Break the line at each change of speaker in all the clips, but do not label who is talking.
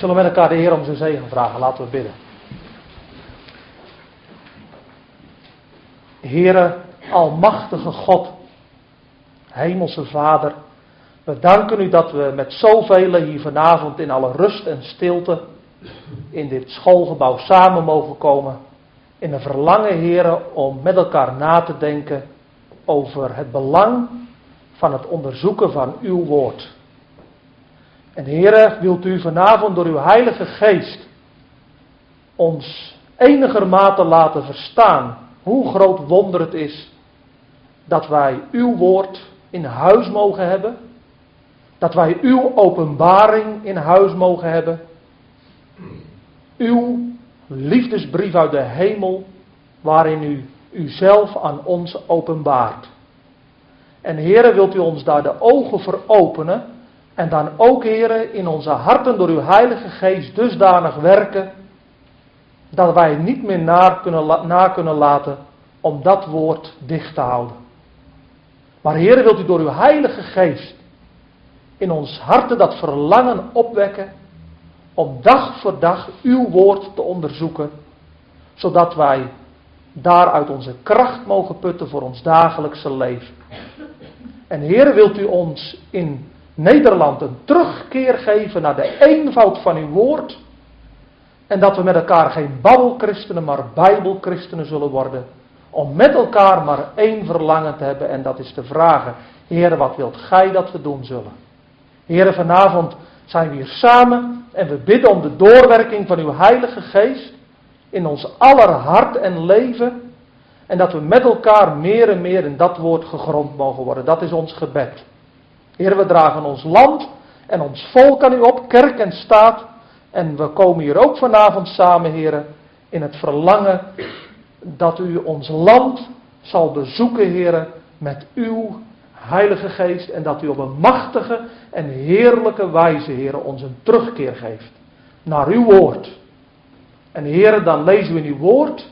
Zullen we met elkaar de Heer om zijn zegen vragen? Laten we bidden. Heere, almachtige God, hemelse Vader, we danken u dat we met zoveel hier vanavond in alle rust en stilte in dit schoolgebouw samen mogen komen. In een verlangen, Heere, om met elkaar na te denken over het belang van het onderzoeken van uw woord. En Heere, wilt u vanavond door uw Heilige Geest ons enigermate laten verstaan hoe groot wonder het is dat wij uw woord in huis mogen hebben. Dat wij uw openbaring in huis mogen hebben. Uw liefdesbrief uit de hemel waarin u uzelf aan ons openbaart. En Heere, wilt u ons daar de ogen veropenen en dan ook, Heere, in onze harten door uw Heilige Geest dusdanig werken dat wij het niet meer na kunnen laten om dat woord dicht te houden. Maar Heere, wilt u door uw Heilige Geest in ons harten dat verlangen opwekken om dag voor dag uw woord te onderzoeken, zodat wij daaruit onze kracht mogen putten voor ons dagelijkse leven. En Heere, wilt u ons in Nederland een terugkeer geven naar de eenvoud van uw woord. En dat we met elkaar geen babbelchristenen, maar bijbelchristenen zullen worden. Om met elkaar maar één verlangen te hebben en dat is te vragen. Heere, wat wilt gij dat we doen zullen? Heere, vanavond zijn we hier samen en we bidden om de doorwerking van uw Heilige Geest in ons aller hart en leven. En dat we met elkaar meer en meer in dat woord gegrond mogen worden. Dat is ons gebed. Heer, we dragen ons land en ons volk aan u op, kerk en staat. En we komen hier ook vanavond samen, Heer, in het verlangen dat u ons land zal bezoeken, Heer, met uw Heilige Geest. En dat u op een machtige en heerlijke wijze, Heer, ons een terugkeer geeft naar uw woord. En Heer, dan lezen we in uw woord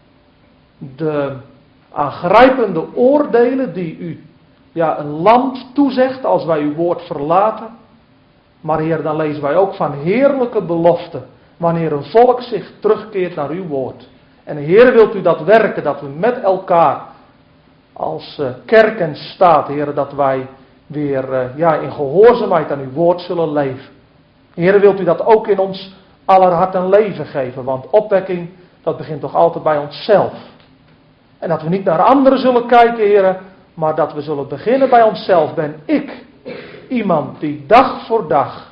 de aangrijpende oordelen die u een land toezegt als wij uw woord verlaten. Maar Heer, dan lezen wij ook van heerlijke beloften wanneer een volk zich terugkeert naar uw woord. En Heer, wilt u dat werken, dat we met elkaar als kerk en staat, Heer, dat wij weer in gehoorzaamheid aan uw woord zullen leven. Heer, wilt u dat ook in ons aller hart en leven geven, want opwekking, dat begint toch altijd bij onszelf. En dat we niet naar anderen zullen kijken, Heer, maar dat we zullen beginnen bij onszelf. Ben ik iemand die dag voor dag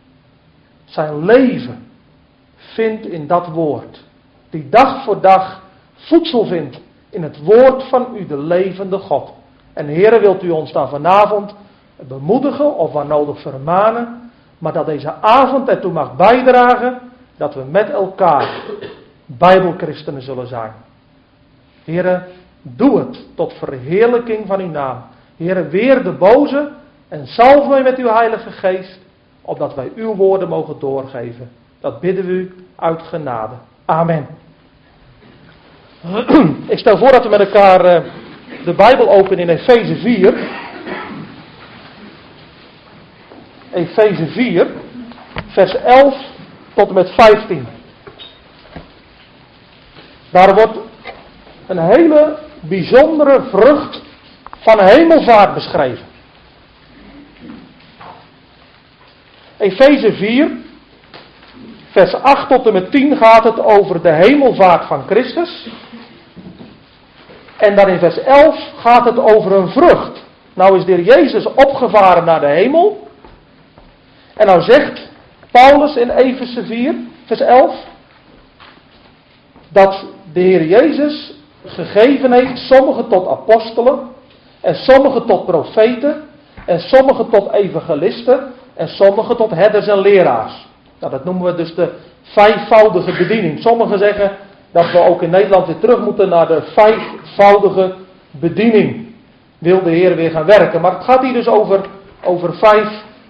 zijn leven vindt in dat woord. Die dag voor dag voedsel vindt in het woord van u, de levende God. En Heere, wilt u ons dan vanavond bemoedigen of waar nodig vermanen. Maar dat deze avond ertoe mag bijdragen dat we met elkaar bijbelchristenen zullen zijn. Heere, doe het tot verheerlijking van uw naam. Heere, weer de boze en zalf mij met uw Heilige Geest, opdat wij uw woorden mogen doorgeven. Dat bidden we u uit genade. Amen. Ik stel voor dat we met elkaar de Bijbel openen in Efeze 4. Efeze 4, vers 11 tot en met 15. Daar wordt een hele bijzondere vrucht van hemelvaart beschreven. Efeze 4, vers 8 tot en met 10 gaat het over de hemelvaart van Christus. En dan in vers 11 gaat het over een vrucht. Nou is de Heer Jezus opgevaren naar de hemel. En nou zegt Paulus in Efeze 4, vers 11, dat de Heer Jezus gegeven heeft sommigen tot apostelen, en sommigen tot profeten, en sommigen tot evangelisten, en sommigen tot herders en leraars. Nou, dat noemen we dus de vijfvoudige bediening. Sommigen zeggen dat we ook in Nederland weer terug moeten naar de vijfvoudige bediening. Wil de Heer weer gaan werken. Maar het gaat hier dus over vijf,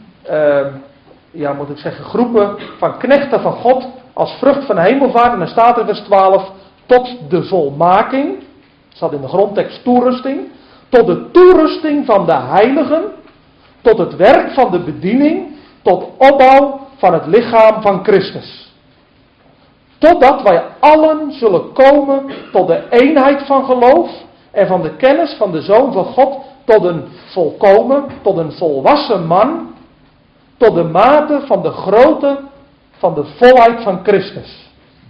groepen van knechten van God als vrucht van de hemelvaart. En dan staat er vers 12, tot de volmaking. Dat staat in de grondtekst toerusting. Tot de toerusting van de heiligen. Tot het werk van de bediening. Tot opbouw van het lichaam van Christus. Totdat wij allen zullen komen tot de eenheid van geloof en van de kennis van de Zoon van God, tot een volkomen, tot een volwassen man, tot de mate van de grootte van de volheid van Christus.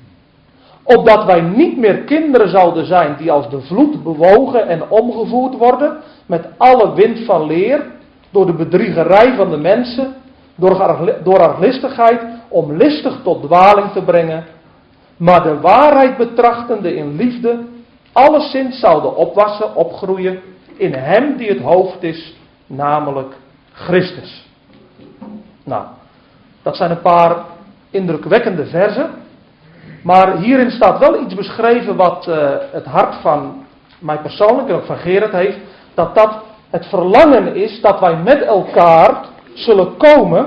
Opdat wij niet meer kinderen zouden zijn die als de vloed bewogen en omgevoerd worden met alle wind van leer, door de bedriegerij van de mensen, door arglistigheid om listig tot dwaling te brengen, maar de waarheid betrachtende in liefde, alleszins zouden opwassen, opgroeien in hem die het hoofd is, namelijk Christus. Nou, dat zijn een paar indrukwekkende verzen. Maar hierin staat wel iets beschreven wat het hart van mij persoonlijk en ook van Gerard heeft. Dat het verlangen is dat wij met elkaar zullen komen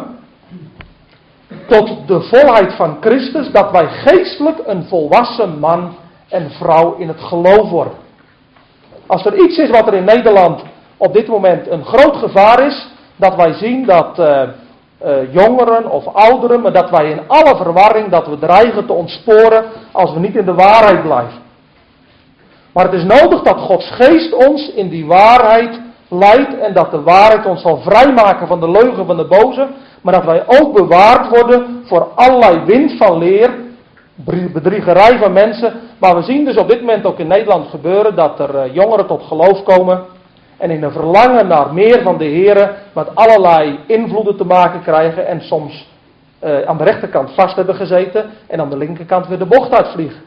tot de volheid van Christus. Dat wij geestelijk een volwassen man en vrouw in het geloof worden. Als er iets is wat er in Nederland op dit moment een groot gevaar is. Dat wij zien dat jongeren of ouderen, maar dat wij in alle verwarring, dat we dreigen te ontsporen als we niet in de waarheid blijven. Maar het is nodig dat Gods geest ons in die waarheid leidt en dat de waarheid ons zal vrijmaken van de leugen van de boze, maar dat wij ook bewaard worden voor allerlei wind van leer, bedriegerij van mensen. Maar we zien dus op dit moment ook in Nederland gebeuren dat er jongeren tot geloof komen en in een verlangen naar meer van de Here met allerlei invloeden te maken krijgen en soms aan de rechterkant vast hebben gezeten en aan de linkerkant weer de bocht uitvliegen.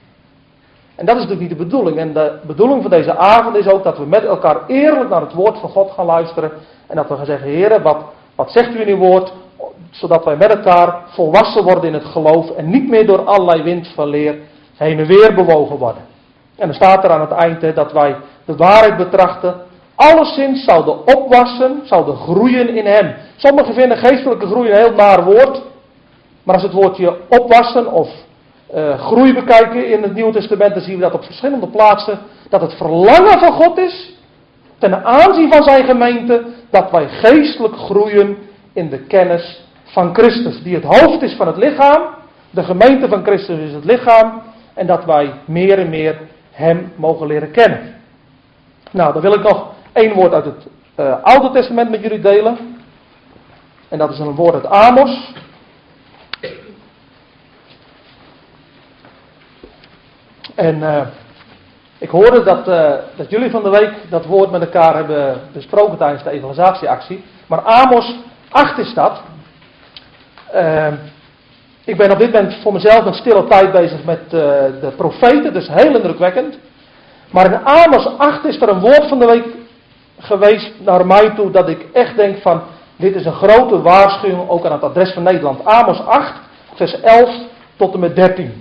En dat is natuurlijk niet de bedoeling. En de bedoeling van deze avond is ook dat we met elkaar eerlijk naar het woord van God gaan luisteren en dat we gaan zeggen: Heere, wat zegt u in uw woord? Zodat wij met elkaar volwassen worden in het geloof en niet meer door allerlei wind van leer heen en weer bewogen worden. En dan staat er aan het eind dat wij de waarheid betrachten, alleszins zouden opwassen, zouden groeien in hem. Sommigen vinden geestelijke groei een heel naar woord, maar als het woordje opwassen of groei bekijken in het Nieuwe Testament, dan zien we dat op verschillende plaatsen, dat het verlangen van God is, ten aanzien van zijn gemeente, dat wij geestelijk groeien in de kennis van Christus, die het hoofd is van het lichaam. De gemeente van Christus is het lichaam en dat wij meer en meer hem mogen leren kennen. Nou, dan wil ik nog één woord uit het Oude Testament met jullie delen. En dat is een woord uit Amos. En ik hoorde dat jullie van de week dat woord met elkaar hebben besproken tijdens de evangelisatieactie. Maar Amos 8 is dat. Ik ben op dit moment voor mezelf een stille tijd bezig met de profeten, dus heel indrukwekkend. Maar in Amos 8 is er een woord van de week geweest naar mij toe dat ik echt denk van, dit is een grote waarschuwing ook aan het adres van Nederland. Amos 8, vers 11 tot en met 13.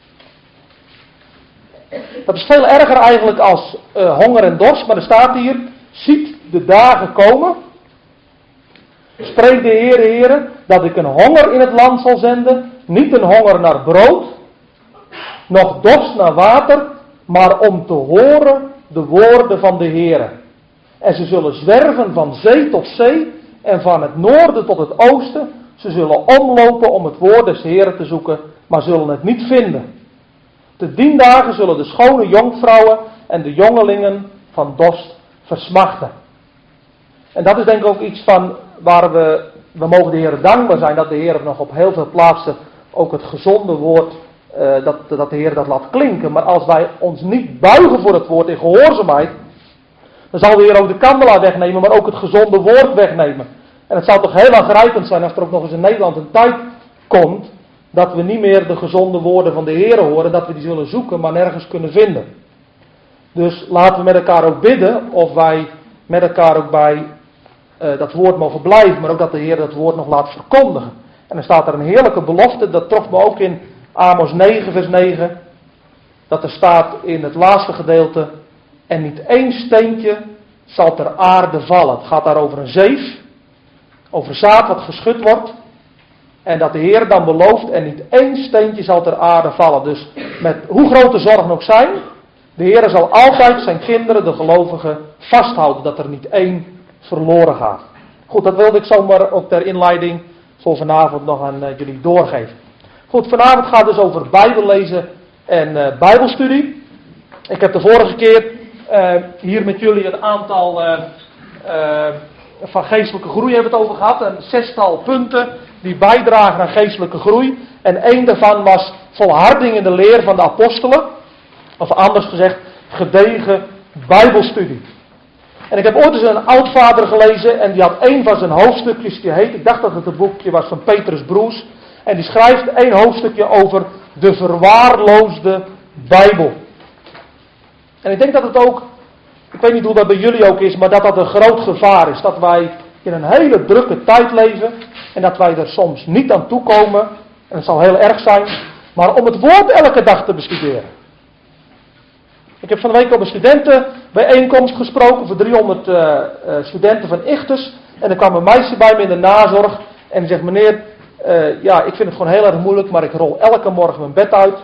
Dat is veel erger eigenlijk als honger en dorst, maar er staat hier: ziet de dagen komen, spreekt de Heere, dat ik een honger in het land zal zenden, niet een honger naar brood, noch dorst naar water, maar om te horen de woorden van de Heere. En ze zullen zwerven van zee tot zee en van het noorden tot het oosten. Ze zullen omlopen om het woord des Heeren te zoeken, maar zullen het niet vinden. Te dien dagen zullen de schone jonkvrouwen en de jongelingen van dorst versmachten. En dat is denk ik ook iets van waar we mogen de Heer dankbaar zijn dat de Heer nog op heel veel plaatsen ook het gezonde woord, dat de Heer dat laat klinken. Maar als wij ons niet buigen voor het woord in gehoorzaamheid, dan zal de Heer ook de kandelaar wegnemen, maar ook het gezonde woord wegnemen. En het zou toch heel aangrijpend zijn als er ook nog eens in Nederland een tijd komt dat we niet meer de gezonde woorden van de Heer horen, dat we die zullen zoeken, maar nergens kunnen vinden. Dus laten we met elkaar ook bidden of wij met elkaar ook bij dat woord mogen blijven, maar ook dat de Heer dat woord nog laat verkondigen. En dan staat er een heerlijke belofte, dat trof me ook in Amos 9 vers 9, dat er staat in het laatste gedeelte: en niet één steentje zal ter aarde vallen. Het gaat daar over een zeef, over zaad wat geschud wordt. En dat de Heer dan belooft, en niet één steentje zal ter aarde vallen. Dus met hoe groot de zorgen ook zijn, de Heer zal altijd zijn kinderen, de gelovigen, vasthouden. Dat er niet één verloren gaat. Goed, dat wilde ik zomaar ook ter inleiding voor vanavond nog aan jullie doorgeven. Goed, vanavond gaat het dus over Bijbellezen en Bijbelstudie. Ik heb de vorige keer hier met jullie een aantal van geestelijke groei hebben we het over gehad. Een 6-tal punten die bijdragen aan geestelijke groei. En één daarvan was volharding in de leer van de apostelen. Of anders gezegd, gedegen Bijbelstudie. En ik heb ooit eens een oudvader gelezen en die had een van zijn hoofdstukjes, die heet, ik dacht dat het een boekje was van Petrus Broers. En die schrijft een hoofdstukje over de verwaarloosde Bijbel. En ik denk dat het ook, ik weet niet hoe dat bij jullie ook is, maar dat een groot gevaar is. Dat wij in een hele drukke tijd leven en dat wij er soms niet aan toekomen, en het zal heel erg zijn, maar om het woord elke dag te bestuderen. Ik heb van de week op een studentenbijeenkomst gesproken voor 300 studenten van Ichthus. En er kwam een meisje bij me in de nazorg en die zegt, meneer, ik vind het gewoon heel erg moeilijk, maar ik rol elke morgen mijn bed uit.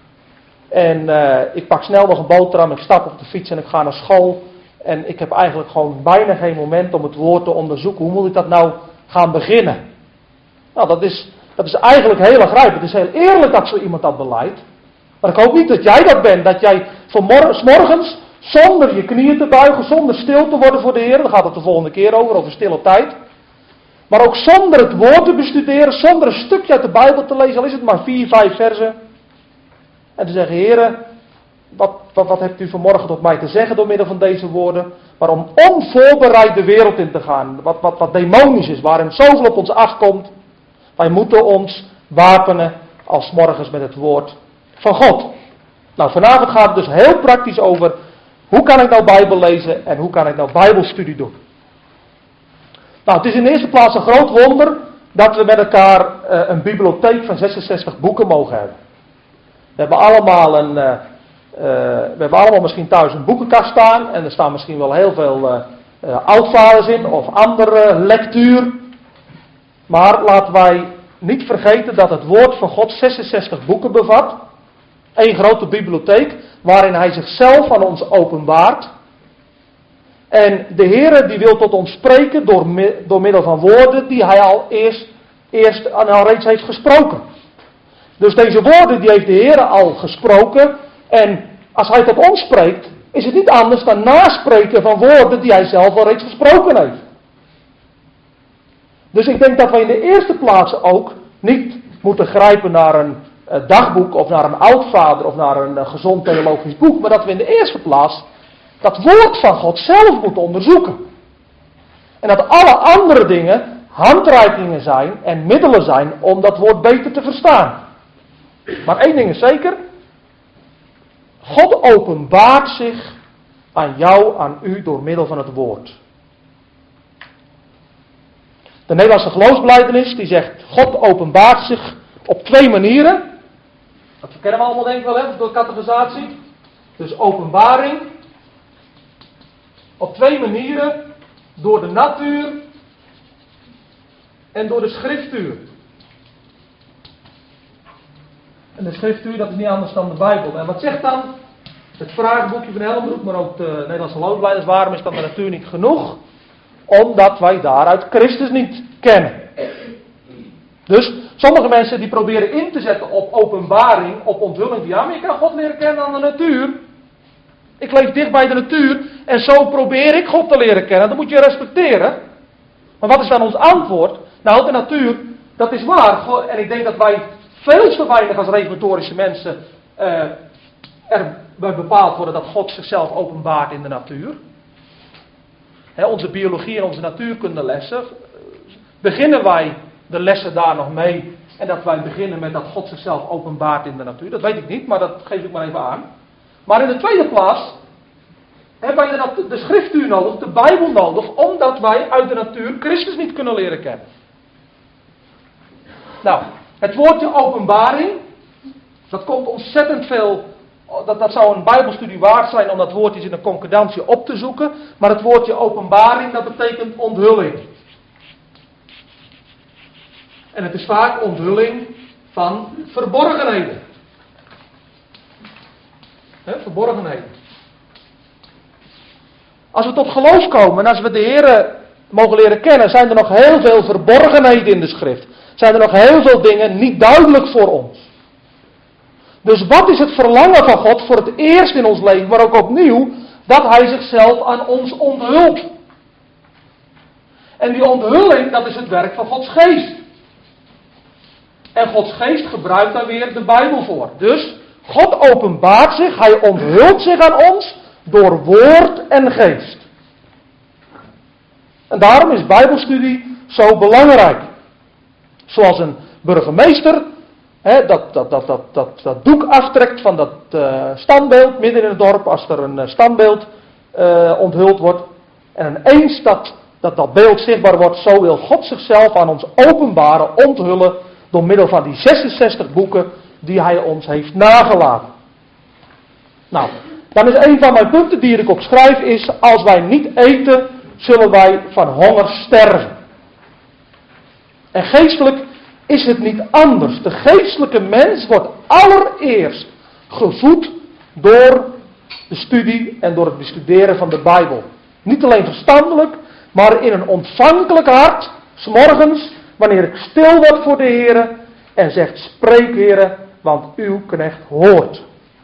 En ik pak snel nog een boterham, ik stap op de fiets en ik ga naar school. En ik heb eigenlijk gewoon bijna geen moment om het woord te onderzoeken. Hoe moet ik dat nou gaan beginnen? Nou, dat is eigenlijk heel aangrijpend. Het is heel eerlijk dat zo iemand dat beleidt. Maar ik hoop niet dat jij dat bent. Dat jij 's morgens zonder je knieën te buigen, zonder stil te worden voor de Heer. Daar gaat het de volgende keer over stille tijd. Maar ook zonder het woord te bestuderen, zonder een stukje uit de Bijbel te lezen, al is het maar 4, 5 versen. En te zeggen, Heer, wat hebt u vanmorgen tot mij te zeggen door middel van deze woorden? Maar om onvoorbereid de wereld in te gaan, wat demonisch is, waarin zoveel op ons afkomt. Wij moeten ons wapenen als 's morgens met het woord van God. Nou, vanavond gaat het dus heel praktisch over, hoe kan ik nou Bijbel lezen en hoe kan ik nou Bijbelstudie doen? Nou, het is in de eerste plaats een groot wonder dat we met elkaar een bibliotheek van 66 boeken mogen hebben. We hebben allemaal misschien thuis een boekenkast staan en er staan misschien wel heel veel oudvaders in of andere lectuur. Maar laten wij niet vergeten dat het woord van God 66 boeken bevat. Eén grote bibliotheek waarin hij zichzelf aan ons openbaart. En de Heere die wil tot ons spreken door middel van woorden die hij al reeds heeft gesproken. Dus deze woorden die heeft de Heere al gesproken. En als hij tot ons spreekt, is het niet anders dan naspreken van woorden die hij zelf al reeds gesproken heeft. Dus ik denk dat wij in de eerste plaats ook niet moeten grijpen naar een dagboek of naar een oudvader of naar een gezond theologisch boek. Maar dat we in de eerste plaats dat woord van God zelf moeten onderzoeken. En dat alle andere dingen handreikingen zijn en middelen zijn om dat woord beter te verstaan. Maar één ding is zeker. God openbaart zich aan jou, aan u door middel van het woord. De Nederlandse geloofsbelijdenis die zegt, God openbaart zich op 2 manieren. Dat kennen we allemaal denk ik wel, hè, door categorisatie. Dus openbaring. Op 2 manieren. Door de natuur. En door de schriftuur. En de schriftuur, dat is niet anders dan de Bijbel. En wat zegt dan het vragenboekje van Helmbroek, maar ook de Nederlandse geloofsbelijdenis, waarom is dat de natuur niet genoeg? Omdat wij daaruit Christus niet kennen. Dus sommige mensen die proberen in te zetten op openbaring, op onthulling. Ja, maar je kan God leren kennen aan de natuur. Ik leef dicht bij de natuur en zo probeer ik God te leren kennen. Dat moet je respecteren. Maar wat is dan ons antwoord? Nou, de natuur, dat is waar. En ik denk dat wij veel te weinig als reformatorische mensen erbij bepaald worden dat God zichzelf openbaart in de natuur. Onze biologie en onze natuurkundelessen, beginnen wij de lessen daar nog mee en dat wij beginnen met dat God zichzelf openbaart in de natuur? Dat weet ik niet, maar dat geef ik maar even aan. Maar in de tweede plaats hebben wij de schriftuur nodig, de Bijbel nodig, omdat wij uit de natuur Christus niet kunnen leren kennen. Nou, het woordje openbaring, dat komt ontzettend veel. Dat zou een Bijbelstudie waard zijn om dat woordje in een concordantie op te zoeken. Maar het woordje openbaring, dat betekent onthulling. En het is vaak onthulling van verborgenheden. Verborgenheden. Als we tot geloof komen en als we de Heere mogen leren kennen, zijn er nog heel veel verborgenheden in de schrift. Zijn er nog heel veel dingen niet duidelijk voor ons. Dus wat is het verlangen van God voor het eerst in ons leven, maar ook opnieuw, dat Hij zichzelf aan ons onthult. En die onthulling, dat is het werk van Gods geest. En Gods geest gebruikt daar weer de Bijbel voor. Dus God openbaart zich, Hij onthult zich aan ons door woord en geest. En daarom is Bijbelstudie zo belangrijk. Zoals een burgemeester dat doek aftrekt van dat standbeeld midden in het dorp als er een standbeeld onthuld wordt. En ineens dat beeld zichtbaar wordt, zo wil God zichzelf aan ons openbaren, onthullen door middel van die 66 boeken die Hij ons heeft nagelaten. Nou, dan is een van mijn punten die ik opschrijf is, als wij niet eten, zullen wij van honger sterven. En geestelijk is het niet anders. De geestelijke mens wordt allereerst gevoed door de studie en door het bestuderen van de Bijbel. Niet alleen verstandelijk, maar in een ontvankelijk hart, 's morgens, wanneer ik stil word voor de Heere en zegt, spreek Heere, want uw knecht hoort.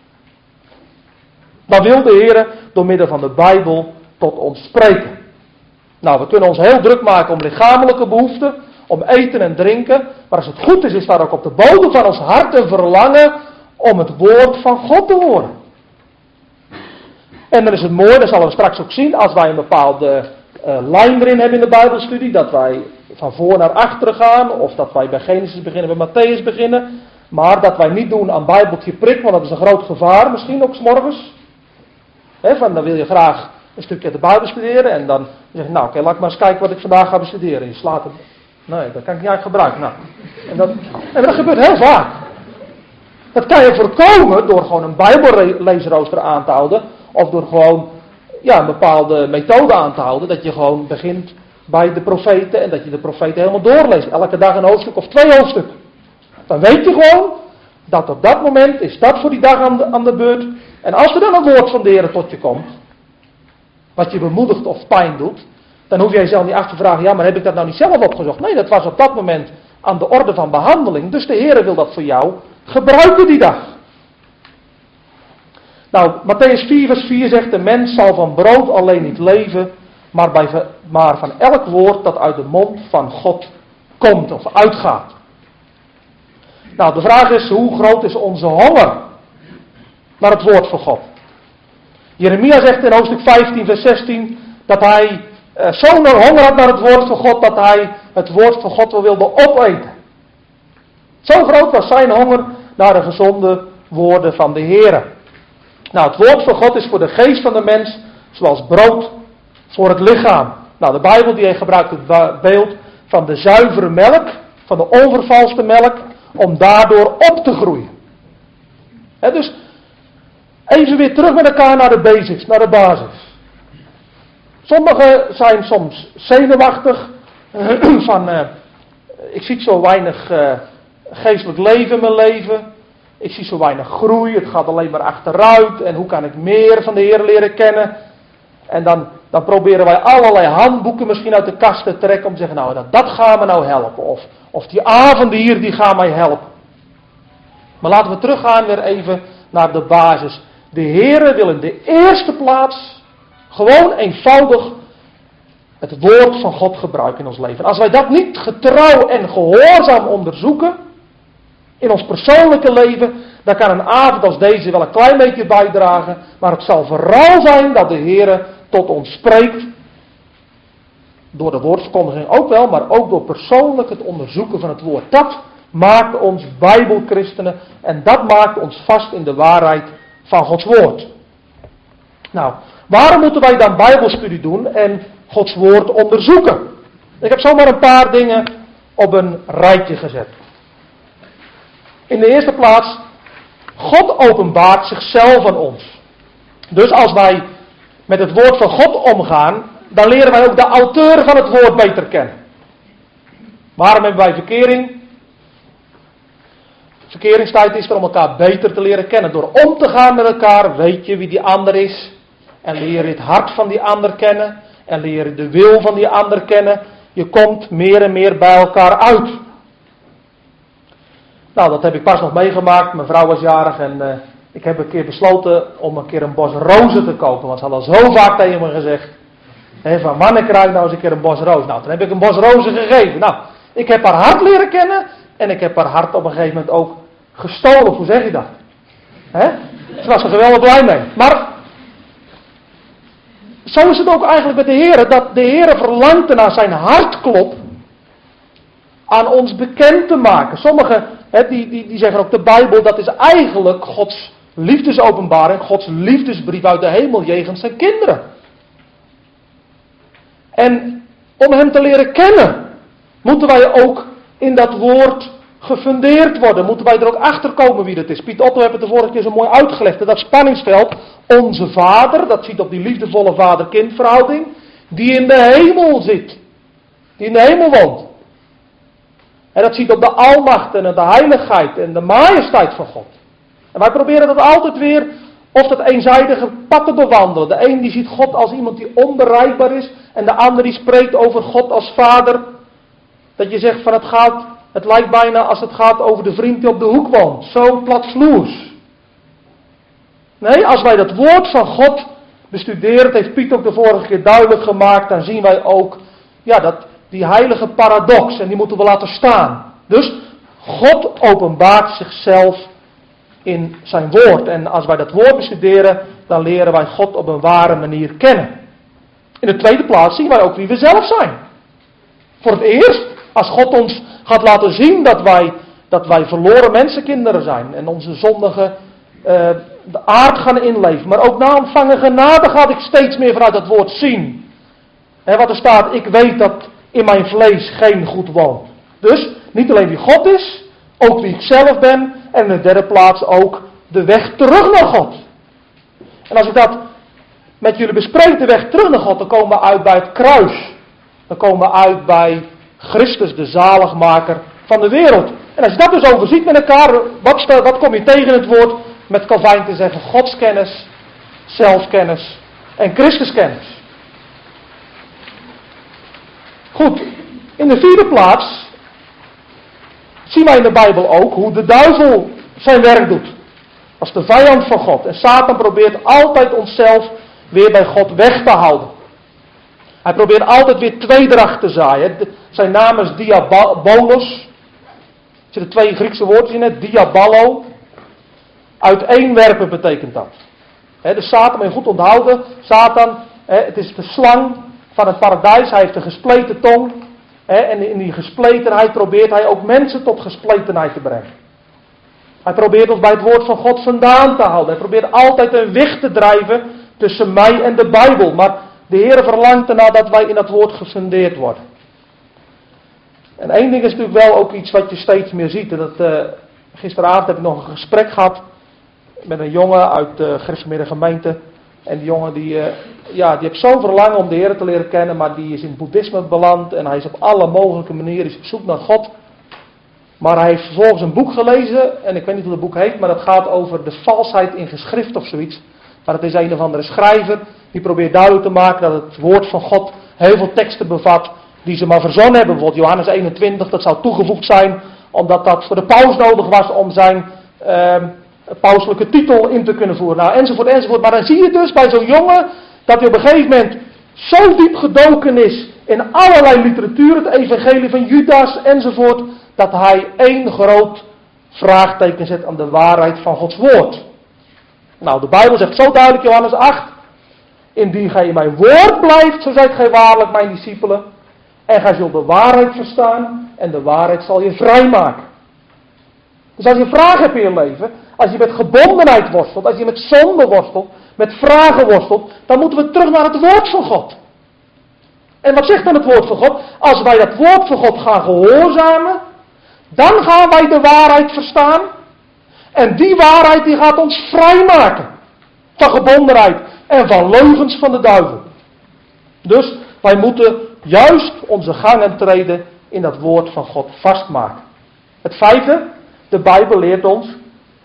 Dan wil de Heere door middel van de Bijbel tot ons spreken. Nou, we kunnen ons heel druk maken om lichamelijke behoeften, om eten en drinken, maar als het goed is daar ook op de bodem van ons hart een verlangen om het woord van God te horen. En dan is het mooi, dat zullen we straks ook zien, als wij een bepaalde lijn erin hebben in de Bijbelstudie, dat wij van voor naar achteren gaan, of dat wij bij Genesis beginnen, bij Mattheüs beginnen, maar dat wij niet doen aan Bijbeltje prik, want dat is een groot gevaar, misschien ook 's morgens. Dan wil je graag een stukje de Bijbel studeren en dan zeg je, nou oké, laat ik maar eens kijken wat ik vandaag ga bestuderen. Je slaat het. Nee, dat kan ik niet uit gebruiken. Nou, en dat gebeurt heel vaak. Dat kan je voorkomen door gewoon een Bijbelleesrooster aan te houden, of door gewoon een bepaalde methode aan te houden, dat je gewoon begint bij de profeten en dat je de profeten helemaal doorleest. Elke dag een hoofdstuk of 2 hoofdstukken. Dan weet je gewoon dat op dat moment is dat voor die dag aan de beurt. En als er dan een woord van de Heer tot je komt, wat je bemoedigt of pijn doet, dan hoef je jezelf niet af te vragen, ja, maar heb ik dat nou niet zelf opgezocht? Nee, dat was op dat moment aan de orde van behandeling. Dus de Heer wil dat voor jou gebruiken die dag. Nou, Mattheüs 4 vers 4 zegt, de mens zal van brood alleen niet leven, maar van elk woord dat uit de mond van God komt of uitgaat. Nou, de vraag is, hoe groot is onze honger naar het woord van God? Jeremia zegt in hoofdstuk 15 vers 16 dat hij zo'n honger had naar het woord van God dat hij het woord van God wel wilde opeten. Zo groot was zijn honger naar de gezonde woorden van de Heer. Nou, het woord van God is voor de geest van de mens zoals brood voor het lichaam. Nou, de Bijbel die gebruikt het beeld van de zuivere melk, van de onvervalste melk, om daardoor op te groeien. Dus even weer terug met elkaar naar de basics, naar de basis. Sommigen zijn soms zenuwachtig van ik zie zo weinig geestelijk leven in mijn leven. Ik zie zo weinig groei, het gaat alleen maar achteruit. En hoe kan ik meer van de Heer leren kennen? En dan proberen wij allerlei handboeken misschien uit de kast te trekken om te zeggen, nou dat gaat me nou helpen. Of die avonden hier, die gaan mij helpen. Maar laten we teruggaan weer even naar de basis. De Heer wil in de eerste plaats gewoon eenvoudig het woord van God gebruiken in ons leven. Als wij dat niet getrouw en gehoorzaam onderzoeken in ons persoonlijke leven, dan kan een avond als deze wel een klein beetje bijdragen, maar het zal vooral zijn dat de Heer tot ons spreekt, door de woordverkondiging ook wel, maar ook door persoonlijk het onderzoeken van het woord. Dat maakt ons Bijbelchristenen en dat maakt ons vast in de waarheid van Gods woord. Nou, waarom moeten wij dan Bijbelstudie doen en Gods woord onderzoeken? Ik heb zomaar een paar dingen op een rijtje gezet. In de eerste plaats, God openbaart zichzelf aan ons. Dus als wij met het woord van God omgaan, dan leren wij ook de auteur van het woord beter kennen. Waarom hebben wij verkering? Verkeringstijd is er om elkaar beter te leren kennen. Door om te gaan met elkaar weet je wie die ander is. En leer je het hart van die ander kennen. en leer je de wil van die ander kennen. Je komt meer en meer bij elkaar uit. Nou, dat heb ik pas nog meegemaakt. Mijn vrouw was jarig en ik heb een keer besloten om een keer een bos rozen te kopen. Want ze had al zo vaak tegen me gezegd, van mannen krijg nou eens een keer een bos rozen. Nou, toen heb ik een bos rozen gegeven. Nou, ik heb haar hart leren kennen en ik heb haar hart op een gegeven moment ook gestolen. Hoe zeg je dat? Ze was er geweldig blij mee. Maar zo is het ook eigenlijk met de Heer. Dat de Heer verlangt naar zijn hartklop aan ons bekend te maken. Sommigen die zeggen ook de Bijbel, dat is eigenlijk Gods liefdesopenbaring, Gods liefdesbrief uit de hemel jegens zijn kinderen. En om hem te leren kennen, moeten wij ook in dat woord gefundeerd worden. Moeten wij er ook achter komen wie dat is. Piet Otto heeft het de vorige keer zo mooi uitgelegd. Dat spanningsveld, onze Vader, dat ziet op die liefdevolle vader-kind verhouding, die in de hemel zit. Die in de hemel woont. En dat ziet op de almacht en de heiligheid en de majesteit van God. En wij proberen dat altijd weer, of dat eenzijdige pad te bewandelen. De een die ziet God als iemand die onbereikbaar is. En de ander die spreekt over God als vader. Dat je zegt van het lijkt bijna als het gaat over de vriend die op de hoek woont. Zo platvloers. Nee, als wij dat woord van God bestuderen, dat heeft Piet ook de vorige keer duidelijk gemaakt, dan zien wij ook, die heilige paradox, en die moeten we laten staan. Dus, God openbaart zichzelf in zijn woord. En als wij dat woord bestuderen, dan leren wij God op een ware manier kennen. In de tweede plaats zien wij ook wie we zelf zijn. Voor het eerst, als God ons gaat laten zien dat wij verloren mensenkinderen zijn. En onze zondige de aard gaan inleven. Maar ook na ontvangen genade ga ik steeds meer vanuit dat woord zien. En wat er staat, ik weet dat in mijn vlees geen goed woont. Dus, niet alleen wie God is, ook wie ik zelf ben. En in de derde plaats ook de weg terug naar God. En als ik dat met jullie bespreek, de weg terug naar God, dan komen we uit bij het kruis. Dan komen we uit bij Christus, de zaligmaker van de wereld. En als je dat dus overziet met elkaar, wat kom je tegen het woord met Calvijn te zeggen? Godskennis, zelfkennis en Christuskennis. Goed, in de vierde plaats zien wij in de Bijbel ook hoe de duivel zijn werk doet. Als de vijand van God. En Satan probeert altijd onszelf weer bij God weg te houden. Hij probeert altijd weer tweedracht te zaaien. Zijn naam is Diabolos. Er zitten twee Griekse woordjes in het. Diaballo. Uiteenwerpen betekent dat. Dus Satan, moet je goed onthouden. Satan, het is de slang van het paradijs. Hij heeft een gespleten tong. En in die gespletenheid probeert hij ook mensen tot gespletenheid te brengen. Hij probeert ons bij het woord van God vandaan te houden. Hij probeert altijd een weg te drijven tussen mij en de Bijbel. Maar de Heer verlangt ernaar dat wij in dat woord gefundeerd worden. En één ding is natuurlijk wel ook iets wat je steeds meer ziet. En gisteravond heb ik nog een gesprek gehad met een jongen uit de gereformeerde gemeente. En die jongen die heeft zo'n verlangen om de Heer te leren kennen, maar die is in het boeddhisme beland en hij is op alle mogelijke manieren op zoek naar God. Maar hij heeft vervolgens een boek gelezen, en ik weet niet hoe het boek heet, maar dat gaat over de valsheid in geschrift of zoiets. Maar het is een of andere schrijver die probeert duidelijk te maken dat het woord van God heel veel teksten bevat die ze maar verzonnen hebben. Bijvoorbeeld Johannes 21, dat zou toegevoegd zijn omdat dat voor de paus nodig was om zijn pauselijke titel in te kunnen voeren. Nou, enzovoort, enzovoort. Maar dan zie je dus bij zo'n jongen dat hij op een gegeven moment zo diep gedoken is in allerlei literatuur, het evangelie van Judas enzovoort, dat hij één groot vraagteken zet aan de waarheid van Gods woord. Nou, de Bijbel zegt zo duidelijk, Johannes 8, indien gij in mijn woord blijft, zo zijt gij waarlijk mijn discipelen, en gij zult de waarheid verstaan, en de waarheid zal je vrijmaken. Dus als je vragen hebt in je leven, als je met gebondenheid worstelt, als je met zonde worstelt, met vragen worstelt, dan moeten we terug naar het woord van God. En wat zegt dan het woord van God? Als wij dat woord van God gaan gehoorzamen, dan gaan wij de waarheid verstaan. En die waarheid die gaat ons vrijmaken van gebondenheid en van leugens van de duivel. Dus wij moeten juist onze gang en treden in dat woord van God vastmaken. Het vijfde, de Bijbel leert ons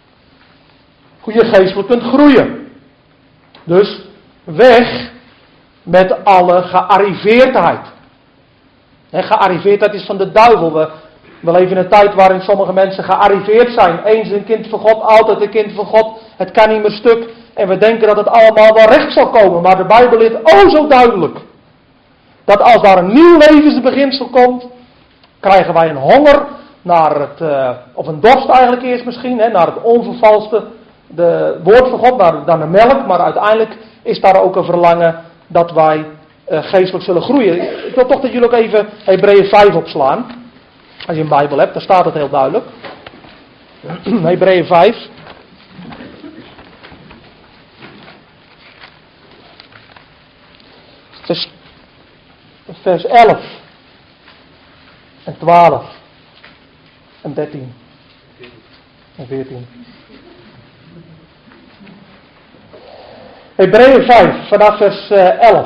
hoe je geestelijk kunt groeien. Dus weg met alle gearriveerdheid. Gearriveerdheid is van de duivel. We leven in een tijd waarin sommige mensen gearriveerd zijn. Eens een kind van God, altijd een kind van God. Het kan niet meer stuk. En we denken dat het allemaal wel recht zal komen. Maar de Bijbel leert zo duidelijk. Dat als daar een nieuw levensbeginsel komt, krijgen wij een honger naar het, of een dorst eigenlijk eerst misschien, naar het onvervalste woord van God, naar de melk. Maar uiteindelijk is daar ook een verlangen dat wij geestelijk zullen groeien. Ik wil toch dat jullie ook even Hebreeën 5 opslaan. Als je een Bijbel hebt, daar staat het heel duidelijk. Hebreeën 5. Vers 11. En 12. En 13. En 14. Hebreeën 5, vanaf vers 11.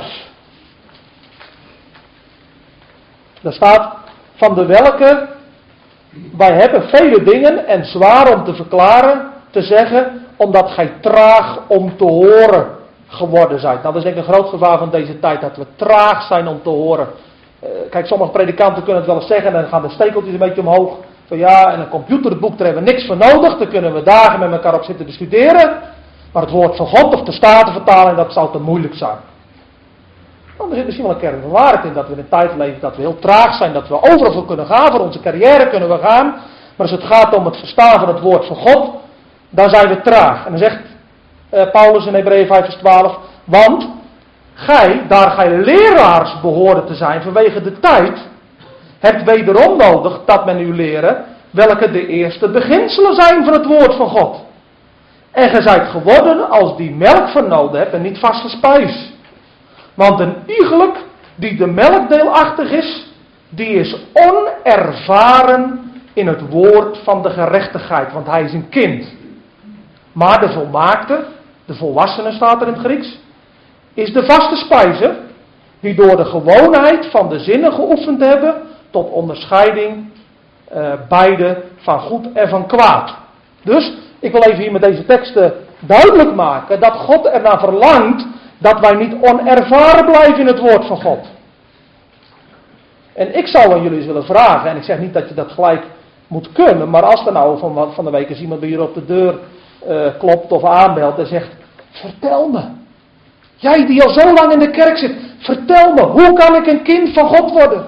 Daar staat: van de welke wij hebben vele dingen en zwaar om te verklaren, te zeggen, omdat gij traag om te horen geworden zijt. Nou, dat is denk ik een groot gevaar van deze tijd, dat we traag zijn om te horen. Kijk, sommige predikanten kunnen het wel eens zeggen en dan gaan de stekeltjes een beetje omhoog. Van ja, en een computerboek, daar hebben we niks voor nodig, daar kunnen we dagen met elkaar op zitten bestuderen. Maar het woord van God of de Statenvertaling, dat zal te moeilijk zijn. Want er zit misschien wel een kern van waarheid in dat we in een tijd leven dat we heel traag zijn, dat we overal voor kunnen gaan, voor onze carrière kunnen we gaan. Maar als het gaat om het verstaan van het woord van God, dan zijn we traag. En dan zegt Paulus in Hebreeën 5 vers 12, want gij, daar gij leraars behoren te zijn vanwege de tijd, hebt wederom nodig dat men u leren welke de eerste beginselen zijn van het woord van God. En gij zijt geworden als die melk van nodig hebt en niet vaste spijs. Want een iegelijk die de melkdeelachtig is, die is onervaren in het woord van de gerechtigheid, want hij is een kind. Maar de volmaakte, de volwassene staat er in het Grieks, is de vaste spijze, die door de gewoonheid van de zinnen geoefend hebben, tot onderscheiding beide van goed en van kwaad. Dus, ik wil even hier met deze teksten duidelijk maken, dat God ernaar verlangt, dat wij niet onervaren blijven in het woord van God. En ik zou aan jullie eens willen vragen, en ik zeg niet dat je dat gelijk moet kunnen, maar als er nou van de week eens iemand bij jullie op de deur klopt of aanbelt en zegt, vertel me, jij die al zo lang in de kerk zit, vertel me, hoe kan ik een kind van God worden?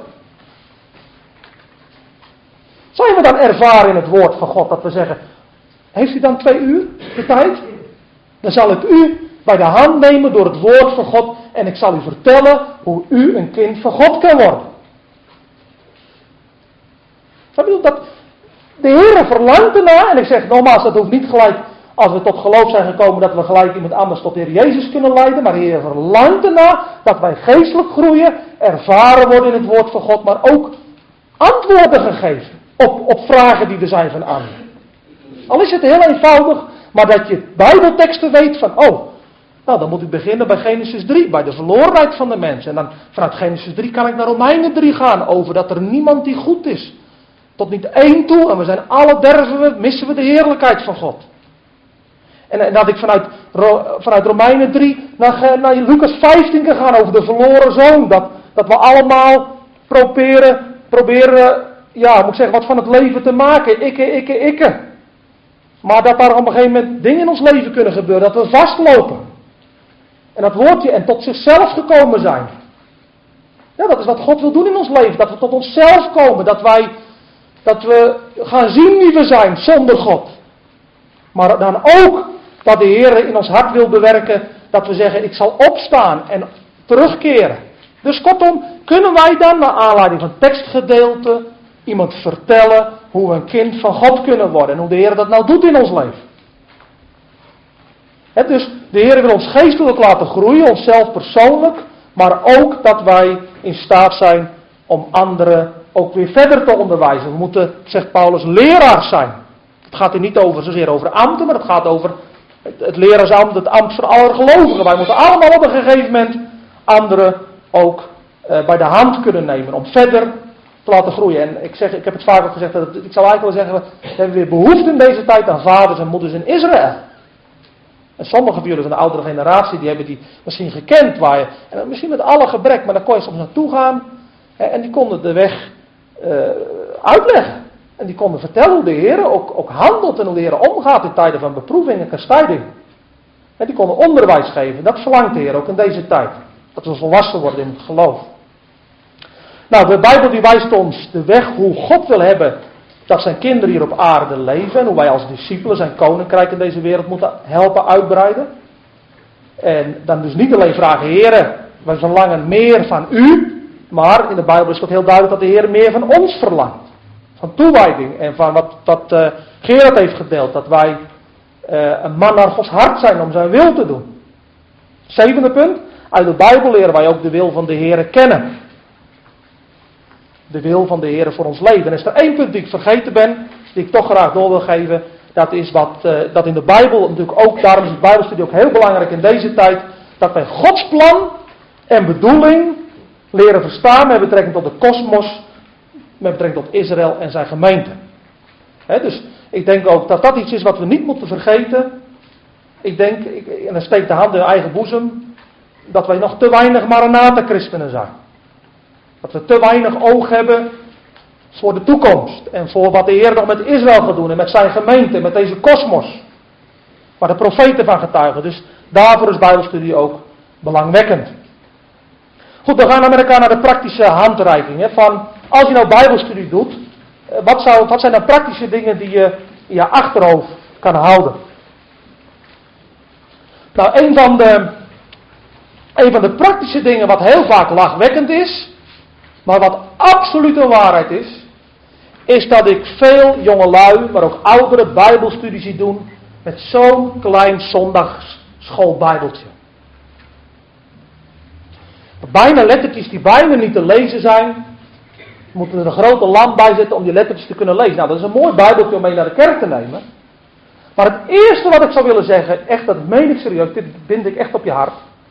Zijn we dan ervaren in het woord van God, dat we zeggen, heeft u dan 2 uur de tijd? Dan zal ik u bij de hand nemen door het woord van God en ik zal u vertellen hoe u een kind van God kan worden. Dat de Heer verlangt ernaar, en ik zeg nogmaals, dat hoeft niet gelijk als we tot geloof zijn gekomen dat we gelijk iemand anders tot de Heer Jezus kunnen leiden, maar de Heer verlangt ernaar dat wij geestelijk groeien, ervaren worden in het woord van God, maar ook antwoorden gegeven op vragen die er zijn van anderen. Al is het heel eenvoudig, maar dat je Bijbelteksten weet van, nou dan moet ik beginnen bij Genesis 3, bij de verlorenheid van de mens. En dan vanuit Genesis 3 kan ik naar Romeinen 3 gaan, over dat er niemand die goed is. Tot niet één toe, en we zijn alle derven we, missen we de heerlijkheid van God. En dat ik vanuit Romeinen 3 naar Lucas 15 kan gaan over de verloren zoon. Dat we allemaal proberen, ja, moet ik zeggen, wat van het leven te maken. Ikke. Maar dat daar op een gegeven moment dingen in ons leven kunnen gebeuren. Dat we vastlopen. En dat woordje, en tot zichzelf gekomen zijn. Ja, dat is wat God wil doen in ons leven. Dat we tot onszelf komen. Dat we gaan zien wie we zijn zonder God. Maar dan ook dat de Heer in ons hart wil bewerken. Dat we zeggen, ik zal opstaan en terugkeren. Dus kortom, kunnen wij dan naar aanleiding van tekstgedeelte iemand vertellen hoe we een kind van God kunnen worden. En hoe de Heer dat nou doet in ons leven. Dus de Heer wil ons geestelijk laten groeien, onszelf persoonlijk. Maar ook dat wij in staat zijn om anderen ook weer verder te onderwijzen. We moeten, zegt Paulus, leraars zijn. Het gaat hier niet zozeer over ambten, maar het gaat over het leraarsambt, het ambt voor alle gelovigen. Wij moeten allemaal op een gegeven moment anderen ook bij de hand kunnen nemen om verder te laten groeien. En ik heb het vaak ook gezegd, ik zou eigenlijk wel zeggen, we hebben weer behoefte in deze tijd aan vaders en moeders in Israël. En sommigen van jullie van de oudere generatie, die hebben die misschien gekend. En misschien met alle gebrek, maar dan kon je soms naartoe gaan. En die konden de weg uitleggen. En die konden vertellen hoe de Heer ook handelt en hoe de Heer omgaat in tijden van beproeving en kastijding. En die konden onderwijs geven. Dat verlangt de Heer ook in deze tijd. Dat we volwassen worden in het geloof. Nou, de Bijbel die wijst ons de weg hoe God wil hebben dat zijn kinderen hier op aarde leven. En hoe wij als discipelen zijn koninkrijk in deze wereld moeten helpen uitbreiden. En dan dus niet alleen vragen, Heer, wij verlangen meer van u. Maar in de Bijbel is het heel duidelijk dat de Heer meer van ons verlangt. Van toewijding en van wat Gerard heeft gedeeld. Dat wij een man naar Gods hart zijn om zijn wil te doen. 7e punt. Uit de Bijbel leren wij ook de wil van de Heer kennen. De wil van de Heer voor ons leven. En is er één punt die ik vergeten ben, die ik toch graag door wil geven. Dat is dat in de Bijbel natuurlijk ook, daarom is de Bijbelstudie ook heel belangrijk in deze tijd. Dat wij Gods plan en bedoeling leren verstaan met betrekking tot de kosmos. Met betrekking tot Israël en zijn gemeente. Dus ik denk ook dat dat iets is wat we niet moeten vergeten. Ik denk, en dan steekt de hand in eigen boezem, dat wij nog te weinig Maranatha-christenen zijn. Dat we te weinig oog hebben voor de toekomst. En voor wat de Heer nog met Israël gaat doen en met zijn gemeente, met deze kosmos. Waar de profeten van getuigen. Dus daarvoor is Bijbelstudie ook belangwekkend. Goed, we gaan dan met elkaar naar de praktische handreiking. Van, als je nou Bijbelstudie doet, wat zijn dan praktische dingen die je in je achterhoofd kan houden? Nou, een van de praktische dingen wat heel vaak lachwekkend is, maar wat absoluut een waarheid is dat ik veel jongelui, maar ook oudere Bijbelstudies zie doen met zo'n klein zondagsschoolbijbeltje. Bijna lettertjes die bijna niet te lezen zijn. We moeten er een grote lamp bij zetten om die lettertjes te kunnen lezen. Nou, dat is een mooi Bijbeltje om mee naar de kerk te nemen. Maar het eerste wat ik zou willen zeggen, echt dat meen ik serieus, dit bind ik echt op je hart.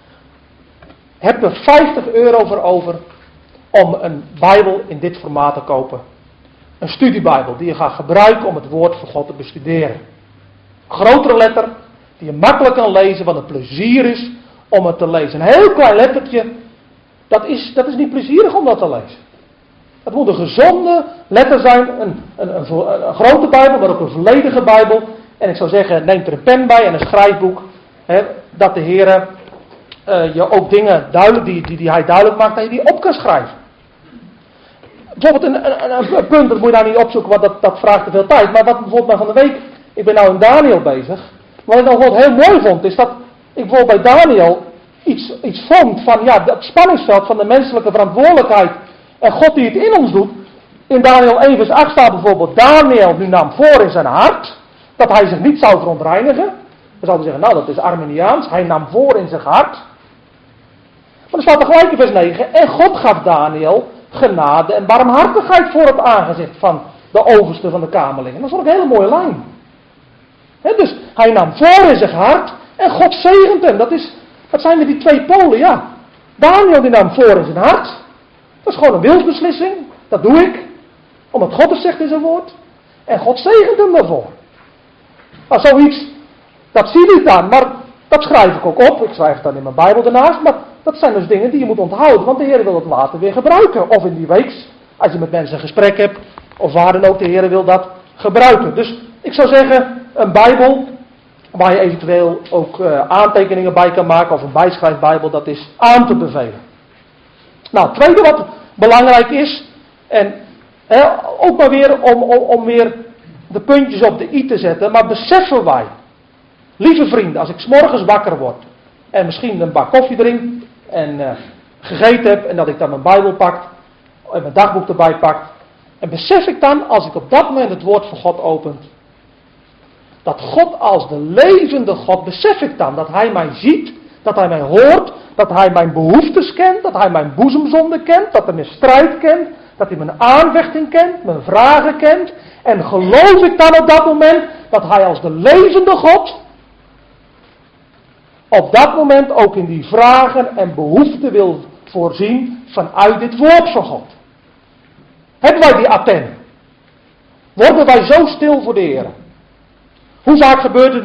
Heb er €50 voor over om een Bijbel in dit formaat te kopen. Een studiebijbel die je gaat gebruiken om het woord van God te bestuderen. Grotere letter, die je makkelijk kan lezen, wat een plezier is om het te lezen. Een heel klein lettertje, dat is niet plezierig om dat te lezen. Het moet een gezonde letter zijn, een grote Bijbel, maar ook een volledige Bijbel. En ik zou zeggen, neem er een pen bij en een schrijfboek. Dat de Heer je ook dingen duidelijk, die hij duidelijk maakt, dat je die op kan schrijven. Bijvoorbeeld een punt, dat moet je nou niet opzoeken, want dat vraagt te veel tijd. Maar wat bijvoorbeeld van de week, ik ben nou in Daniel bezig. Wat ik nou bijvoorbeeld heel mooi vond, is dat ik bijvoorbeeld bij Daniel iets vond van dat spanningsveld van de menselijke verantwoordelijkheid. En God die het in ons doet. In Daniel 1 vers 8 staat bijvoorbeeld, Daniel nu nam voor in zijn hart, dat hij zich niet zou verontreinigen. Dan zouden we zeggen, nou dat is Arminiaans, hij nam voor in zijn hart. Maar er staat tegelijk in vers 9, en God gaf Daniel genade en barmhartigheid voor het aangezicht van de overste van de kamerlingen. Dat is ook een hele mooie lijn. Dus hij nam voor in zijn hart en God zegent hem. Dat zijn weer die twee polen, ja. Daniel die nam voor in zijn hart. Dat is gewoon een wilsbeslissing. Dat doe ik. Omdat God het zegt in zijn woord. En God zegent hem daarvoor. Nou, zoiets, dat zie ik dan, maar dat schrijf ik ook op. Ik schrijf het dan in mijn Bijbel daarnaast. Maar dat zijn dus dingen die je moet onthouden. Want de Heer wil het later weer gebruiken. Of in die week, als je met mensen een gesprek hebt. Of waar dan ook, de Heer wil dat gebruiken. Dus ik zou zeggen, een Bijbel, waar je eventueel ook aantekeningen bij kan maken. Of een bijschrijfbijbel, dat is aan te bevelen. Nou, het tweede wat belangrijk is. En ook maar weer om weer de puntjes op de i te zetten. Maar beseffen wij, lieve vrienden, als ik 's morgens wakker word. En misschien een bak koffie drink. En gegeten heb. En dat ik dan mijn Bijbel pak. En mijn dagboek erbij pak. En besef ik dan, als ik op dat moment het woord van God opent. Dat God als de levende God, besef ik dan dat hij mij ziet. Dat hij mij hoort. Dat hij mijn behoeftes kent. Dat hij mijn boezemzonde kent. Dat hij mijn strijd kent. Dat hij mijn aanvechting kent. Mijn vragen kent. En geloof ik dan op dat moment dat hij als de levende God op dat moment ook in die vragen en behoeften wil voorzien vanuit dit woord van God. Hebben wij die attent? Worden wij zo stil voor de Heer? Hoe vaak gebeurt het niet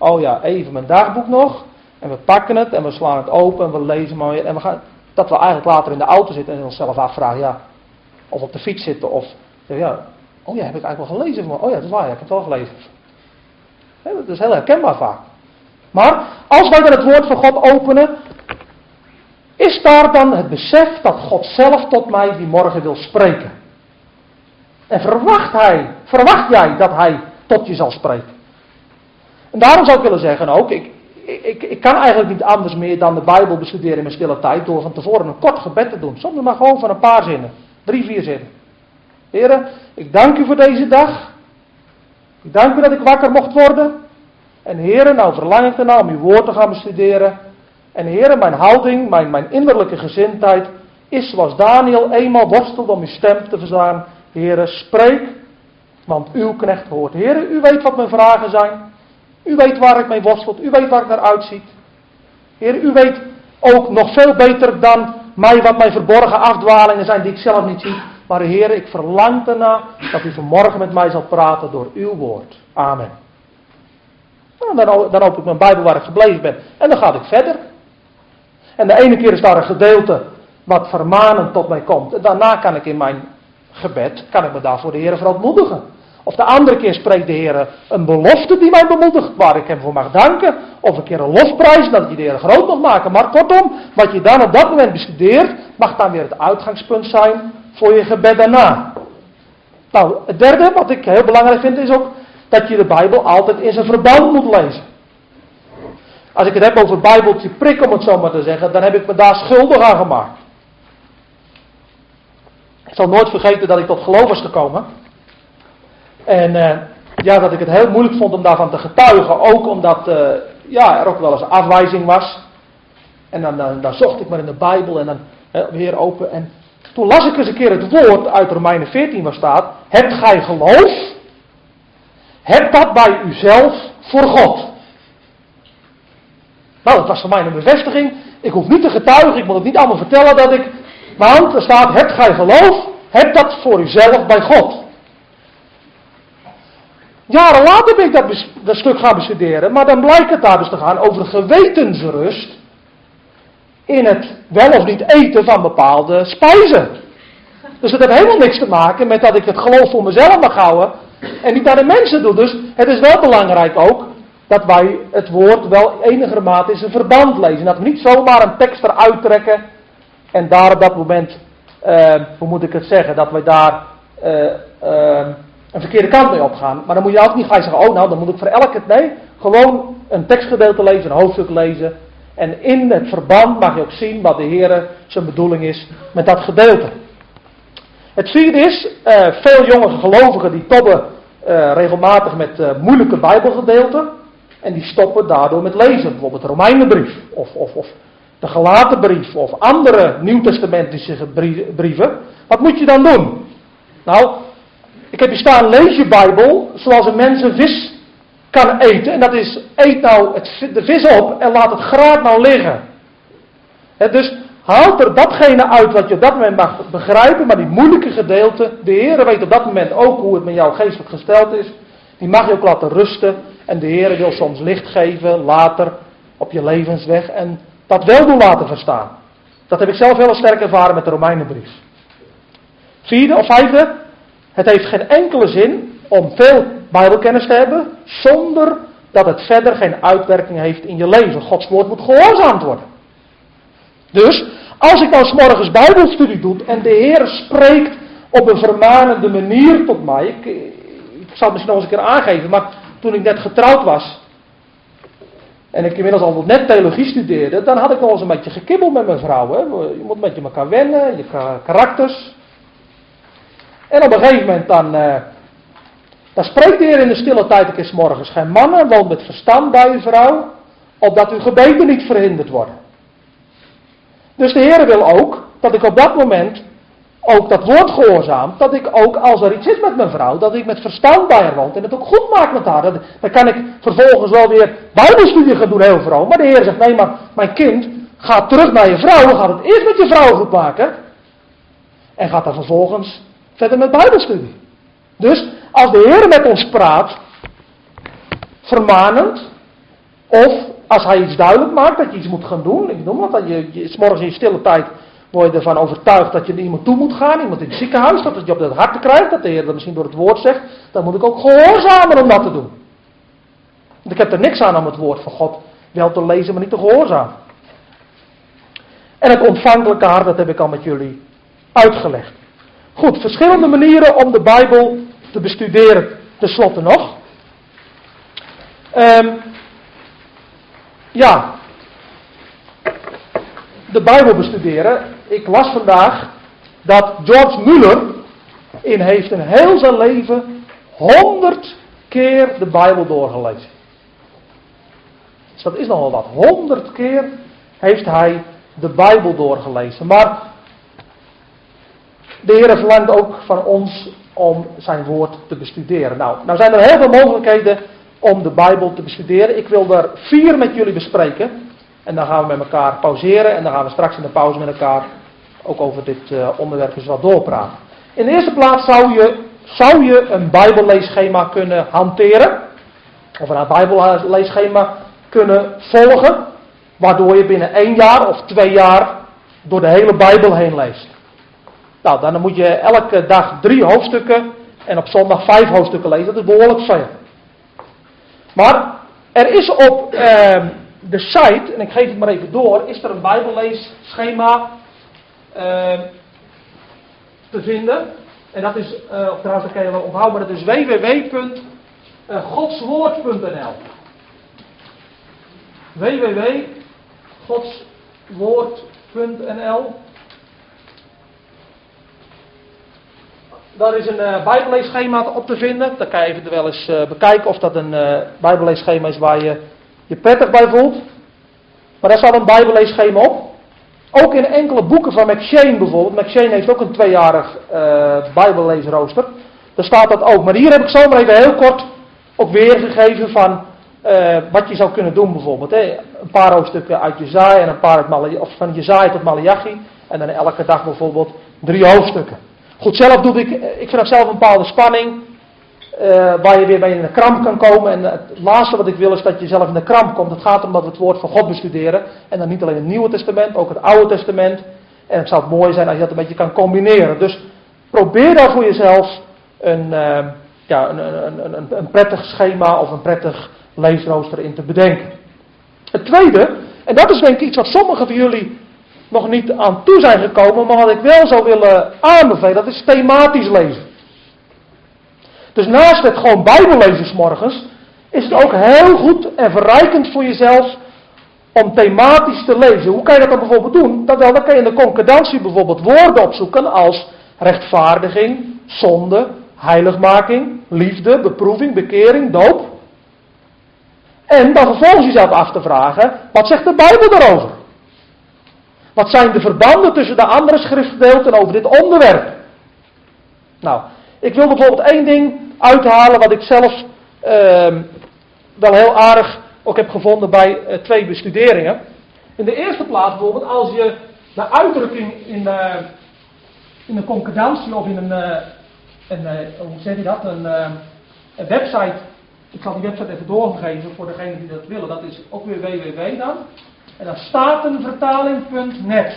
oh ja, even mijn dagboek nog. En we pakken het en we slaan het open en we lezen maar weer. En we gaan, dat we eigenlijk later in de auto zitten en onszelf afvragen, ja, of op de fiets zitten of, ja, oh ja, heb ik eigenlijk wel gelezen? Oh ja, dat is waar, ja, ik heb het wel gelezen. Dat is heel herkenbaar vaak. Maar als wij dan het woord van God openen, is daar dan het besef dat God zelf tot mij die morgen wil spreken? En verwacht jij dat hij tot je zal spreken? En daarom zou ik willen zeggen ook, ik kan eigenlijk niet anders meer dan de Bijbel bestuderen in mijn stille tijd door van tevoren een kort gebed te doen. Soms maar gewoon van een paar zinnen, 3, 4 zinnen. Heren, ik dank u voor deze dag. Ik dank u dat ik wakker mocht worden. En heren, nou verlang ik ernaar om uw woord te gaan bestuderen. En heren, mijn houding, mijn innerlijke gezindheid is zoals Daniel eenmaal worstelde om uw stem te verstaan. Heren, spreek, want uw knecht hoort. Heren, u weet wat mijn vragen zijn. U weet waar ik mee worstel. U weet waar ik naar uitziet. Heren, u weet ook nog veel beter dan mij wat mijn verborgen afdwalingen zijn die ik zelf niet zie. Maar heren, ik verlang ernaar dat u vanmorgen met mij zal praten door uw woord. Amen. Nou, dan open ik mijn Bijbel waar ik gebleven ben. En dan ga ik verder. En de ene keer is daar een gedeelte wat vermanend tot mij komt. En daarna kan ik in mijn gebed, kan ik me daar voor de Heer verontmoedigen. Of de andere keer spreekt de Heer een belofte die mij bemoedigt, waar ik hem voor mag danken. Of een keer een lofprijs, dat je de Heer groot mag maken. Maar kortom, wat je dan op dat moment bestudeert, mag dan weer het uitgangspunt zijn voor je gebed daarna. Nou, het derde wat ik heel belangrijk vind is ook dat je de Bijbel altijd in zijn verband moet lezen. Als ik het heb over Bijbeltje prik, om het zo maar te zeggen, dan heb ik me daar schuldig aan gemaakt. Ik zal nooit vergeten dat ik tot geloof was gekomen. En dat ik het heel moeilijk vond om daarvan te getuigen. Ook omdat er ook wel eens afwijzing was. En dan zocht ik maar in de Bijbel en dan weer open. En toen las ik eens een keer het woord uit Romeinen 14 waar staat: hebt gij geloof? Heb dat bij uzelf voor God. Nou, dat was voor mij een bevestiging. Ik hoef niet te getuigen, ik moet het niet allemaal vertellen dat ik... Want er staat, hebt gij geloof? Heb dat voor uzelf bij God. Jaren later ben ik dat stuk gaan bestuderen, maar dan blijkt het daar dus te gaan over gewetensrust in het wel of niet eten van bepaalde spijzen. Dus het heeft helemaal niks te maken met dat ik het geloof voor mezelf mag houden en niet naar de mensen doe. Dus het is wel belangrijk ook dat wij het woord wel enigermate in zijn verband lezen. Dat we niet zomaar een tekst eruit trekken en daar op dat moment, hoe moet ik het zeggen, dat we daar een verkeerde kant mee opgaan. Maar dan moet je ook niet gaan zeggen, oh nou, dan moet ik voor elke... Nee, gewoon een tekstgedeelte lezen, een hoofdstuk lezen. En in het verband mag je ook zien wat de Heer zijn bedoeling is met dat gedeelte. Het vierde is, veel jonge gelovigen die tobben regelmatig met moeilijke Bijbelgedeelten. En die stoppen daardoor met lezen. Bijvoorbeeld de Romeinenbrief of de Galatenbrief of andere nieuwtestamentische brieven. Wat moet je dan doen? Nou, ik heb hier staan, lees je Bijbel zoals een mens een vis kan eten. En dat is, eet nou de vis op en laat het graad nou liggen. Dus haal er datgene uit wat je op dat moment mag begrijpen, maar die moeilijke gedeelte, de Heer weet op dat moment ook hoe het met jou geestelijk gesteld is. Die mag je ook laten rusten. En de Heer wil soms licht geven, later op je levensweg. En dat wel doen laten verstaan. Dat heb ik zelf heel sterk ervaren met de Romeinenbrief. Vierde of vijfde. Het heeft geen enkele zin om veel Bijbelkennis te hebben, zonder dat het verder geen uitwerking heeft in je leven. Gods woord moet gehoorzaamd worden. Dus, als ik nou 's morgens Bijbelstudie doe en de Heer spreekt op een vermanende manier tot mij. Ik zal het misschien nog eens een keer aangeven, maar toen ik net getrouwd was en ik inmiddels al net theologie studeerde, dan had ik nog eens een beetje gekibbel met mijn vrouw. Hè. Je moet een beetje elkaar wennen, je karakters. En op een gegeven moment dan spreekt de Heer in de stille tijd een keer 's morgens: gij mannen, woont met verstand bij uw vrouw, opdat uw gebeden niet verhinderd worden. Dus de Heer wil ook dat ik op dat moment ook dat woord gehoorzaam, dat ik ook, als er iets is met mijn vrouw, dat ik met verstand bij haar woont en het ook goed maak met haar. Dan kan ik vervolgens wel weer Bijbelstudie gaan doen, heel vroom. Maar de Heer zegt, nee, maar mijn kind, ga terug naar je vrouw, ga het eerst met je vrouw goed maken. En gaat dan vervolgens verder met Bijbelstudie. Dus, als de Heer met ons praat, vermanend, Of als hij iets duidelijk maakt dat je iets moet gaan doen. Ik noem wat, dat je 's morgens in je stille tijd word je ervan overtuigd dat je naar iemand toe moet gaan. Iemand in het ziekenhuis, dat je op het hart krijgt. Dat de Heer dat misschien door het woord zegt. Dan moet ik ook gehoorzamen om dat te doen. Want ik heb er niks aan om het woord van God wel te lezen, maar niet te gehoorzamen. En het ontvankelijke hart, dat heb ik al met jullie uitgelegd. Goed, verschillende manieren om de Bijbel te bestuderen. Ten slotte nog. De Bijbel bestuderen. Ik las vandaag dat George Muller heeft in heel zijn leven 100 keer de Bijbel doorgelezen. Dus dat is nogal wat. 100 keer heeft hij de Bijbel doorgelezen. Maar de Heer verlangt ook van ons om zijn woord te bestuderen. Nou zijn er heel veel mogelijkheden om de Bijbel te bestuderen. Ik wil er 4 met jullie bespreken. En dan gaan we met elkaar pauzeren. En dan gaan we straks in de pauze met elkaar ook over dit onderwerp eens wat doorpraten. In de eerste plaats zou je een Bijbelleesschema kunnen hanteren. Of een Bijbelleesschema kunnen volgen. Waardoor je binnen 1 jaar of 2 jaar door de hele Bijbel heen leest. Nou, dan moet je elke dag 3 hoofdstukken en op zondag 5 hoofdstukken lezen. Dat is behoorlijk veel. Maar er is op de site, en ik geef het maar even door, is er een Bijbelleesschema te vinden. En dat is, of trouwens, dat kan je wel onthouden, maar dat is www.godswoord.nl. www.godswoord.nl. Daar is een Bijbelleesschema op te vinden. Dan kan je eventueel eens bekijken of dat een Bijbelleesschema is waar je je prettig bij voelt. Maar daar staat een Bijbelleesschema op. Ook in enkele boeken van McCheyne bijvoorbeeld. McCheyne heeft ook een 2-jarig Bijbelleesrooster. Daar staat dat ook. Maar hier heb ik zomaar even heel kort ook weergegeven van wat je zou kunnen doen bijvoorbeeld. Een paar hoofdstukken uit Jesaja en een paar uit of van Jesaja tot Maleachi. En dan elke dag bijvoorbeeld 3 hoofdstukken. Goed, zelf doe ik vind dat zelf een bepaalde spanning. Waar je weer bij in de kramp kan komen. En het laatste wat ik wil is dat je zelf in de kramp komt. Het gaat om dat we het woord van God bestuderen. En dan niet alleen het Nieuwe Testament, ook het Oude Testament. En het zou mooi zijn als je dat een beetje kan combineren. Dus probeer daar voor jezelf een prettig schema of een prettig leesrooster in te bedenken. Het tweede, en dat is denk ik iets wat sommigen van jullie nog niet aan toe zijn gekomen, maar wat ik wel zou willen aanbevelen, dat is thematisch lezen. Dus naast het gewoon Bijbellezen 's morgens, is het ook heel goed en verrijkend voor jezelf om thematisch te lezen. Hoe kan je dat dan bijvoorbeeld doen? Dan kan je in de concordantie bijvoorbeeld woorden opzoeken als rechtvaardiging, zonde, heiligmaking, liefde, beproeving, bekering, doop. En dan vervolgens jezelf af te vragen, wat zegt de Bijbel daarover? Wat zijn de verbanden tussen de andere schriftgedeelten over dit onderwerp? Nou, ik wil bijvoorbeeld 1 ding uithalen wat ik zelf wel heel aardig ook heb gevonden bij 2 bestuderingen. In de eerste plaats bijvoorbeeld als je de uitdrukking in een concordantie of in hoe zeg je dat, een website. Ik zal die website even doorgeven voor degenen die dat willen. Dat is ook weer www dan. En dan statenvertaling.net.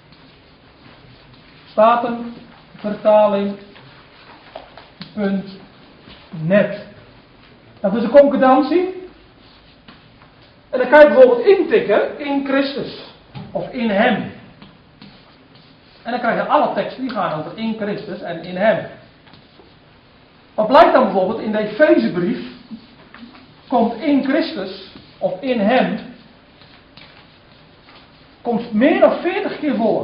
Statenvertaling.net. Dat is een concordantie. En dan kan je bijvoorbeeld intikken in Christus. Of in hem. En dan krijg je alle teksten die gaan over in Christus en in hem. Wat blijkt dan bijvoorbeeld in de Efezebrief? Komt in Christus of in hem. Komt meer dan 40 keer voor.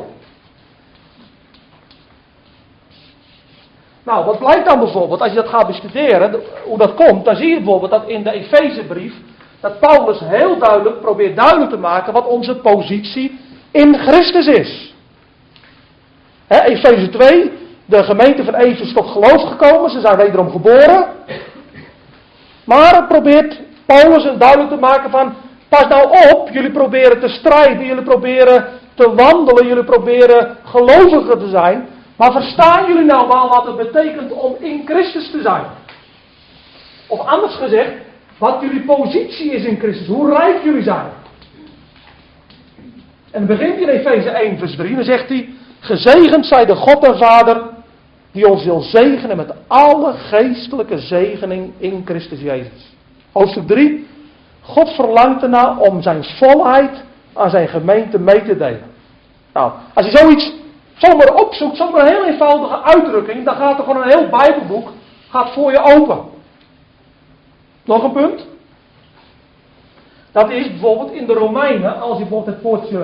Nou, wat blijkt dan bijvoorbeeld, als je dat gaat bestuderen, hoe dat komt, dan zie je bijvoorbeeld dat in de Efezebrief, dat Paulus heel duidelijk probeert duidelijk te maken wat onze positie in Christus is. Efeze 2, de gemeente van Efeze is tot geloof gekomen, ze zijn wederom geboren. Maar het probeert Paulus duidelijk te maken van, pas nou op, jullie proberen te strijden, jullie proberen te wandelen, jullie proberen geloviger te zijn. Maar verstaan jullie nou wel wat het betekent om in Christus te zijn? Of anders gezegd, wat jullie positie is in Christus, hoe rijk jullie zijn. En dan begint hij in Efeze 1 vers 3 en dan zegt hij, gezegend zij de God en Vader, die ons wil zegenen met alle geestelijke zegening in Christus Jezus. Hoofdstuk 3, God verlangt ernaar om zijn volheid aan zijn gemeente mee te delen. Nou, als je zoiets zomaar opzoekt, zomaar een heel eenvoudige uitdrukking, dan gaat er gewoon een heel Bijbelboek gaat voor je open. Nog een punt. Dat is bijvoorbeeld in de Romeinen, als je bijvoorbeeld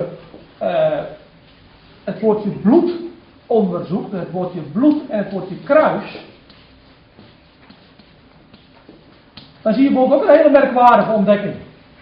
het woordje bloed onderzoekt, het woordje bloed en het woordje kruis, dan zie je bijvoorbeeld ook een hele merkwaardige ontdekking.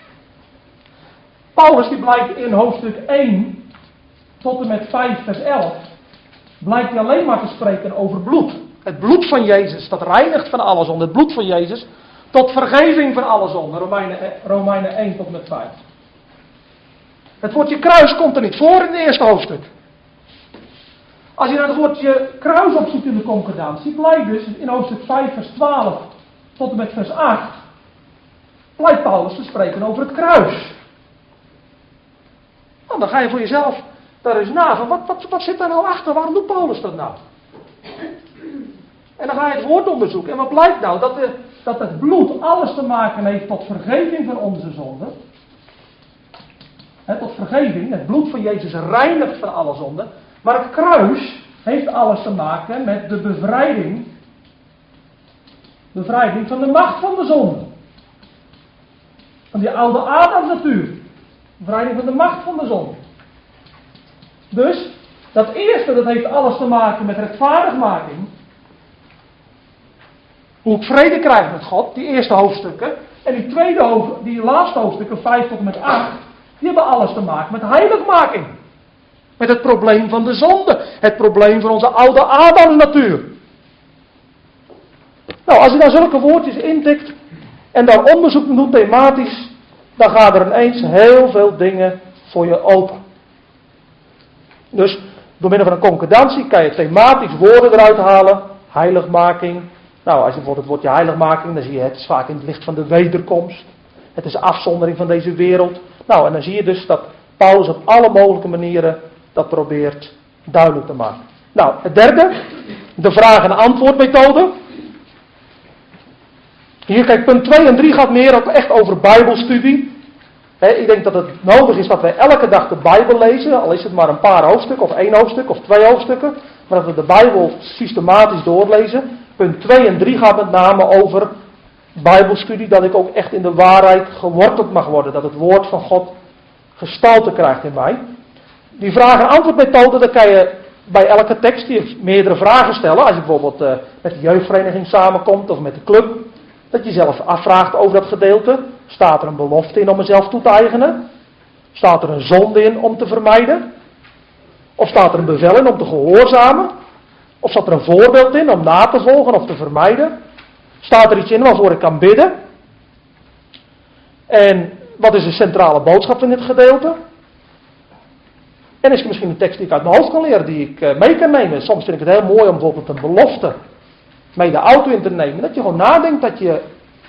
Paulus die blijkt in hoofdstuk 1 tot en met 5 vers 11, blijkt hij alleen maar te spreken over bloed. Het bloed van Jezus, dat reinigt van alle zonde. Het bloed van Jezus tot vergeving van alle zonde. Romeinen 1 tot en met 5. Het woordje kruis komt er niet voor in het eerste hoofdstuk. Als je naar het woordje kruis opzoekt in de concordantie, blijkt dus in hoofdstuk 5 vers 12 tot en met vers 8, blijkt Paulus te spreken over het kruis. Nou, dan ga je voor jezelf daar eens na van, wat zit daar nou achter? Waarom doet Paulus dat nou? En dan ga je het woord onderzoeken. En wat blijkt nou? Dat het bloed alles te maken heeft tot vergeving van onze zonden. Tot vergeving. Het bloed van Jezus reinigt van alle zonden. Maar het kruis heeft alles te maken met de bevrijding. Bevrijding van de macht van de zonde. Van die oude Adam natuur. Bevrijding van de macht van de zonde. Dus, dat eerste, dat heeft alles te maken met rechtvaardigmaking. Hoe ik vrede krijg met God, die eerste hoofdstukken. En die laatste hoofdstukken, 5 tot en met 8, die hebben alles te maken met heiligmaking. Met het probleem van de zonde. Het probleem van onze oude Adam natuur. Nou, als je dan zulke woordjes intikt en daar onderzoek naar doet thematisch, dan gaan er ineens heel veel dingen voor je open. Dus door middel van een concordantie kan je thematisch woorden eruit halen. Heiligmaking. Nou, als je bijvoorbeeld het woordje heiligmaking, dan zie je het is vaak in het licht van de wederkomst. Het is afzondering van deze wereld. Nou, en dan zie je dus dat Paulus op alle mogelijke manieren dat probeert duidelijk te maken. Nou, het derde, de vraag- en antwoordmethode. Hier, kijk, punt 2 en 3 gaat meer ook echt over bijbelstudie. Ik denk dat het nodig is dat wij elke dag de Bijbel lezen, al is het maar een paar hoofdstukken, of 1 hoofdstuk, of 2 hoofdstukken. Maar dat we de Bijbel systematisch doorlezen. Punt 2 en 3 gaat met name over bijbelstudie, dat ik ook echt in de waarheid geworteld mag worden. Dat het woord van God gestalte krijgt in mij. Die vraag- en antwoordmethode, dan kan je bij elke tekst meerdere vragen stellen. Als je bijvoorbeeld met de jeugdvereniging samenkomt of met de club. Dat je zelf afvraagt over dat gedeelte. Staat er een belofte in om mezelf toe te eigenen? Staat er een zonde in om te vermijden? Of staat er een bevel in om te gehoorzamen? Of staat er een voorbeeld in om na te volgen of te vermijden? Staat er iets in waarvoor ik kan bidden? En wat is de centrale boodschap in dit gedeelte? En is er misschien een tekst die ik uit mijn hoofd kan leren, die ik mee kan nemen? Soms vind ik het heel mooi om bijvoorbeeld een belofte mee de auto in te nemen. Dat je gewoon nadenkt dat je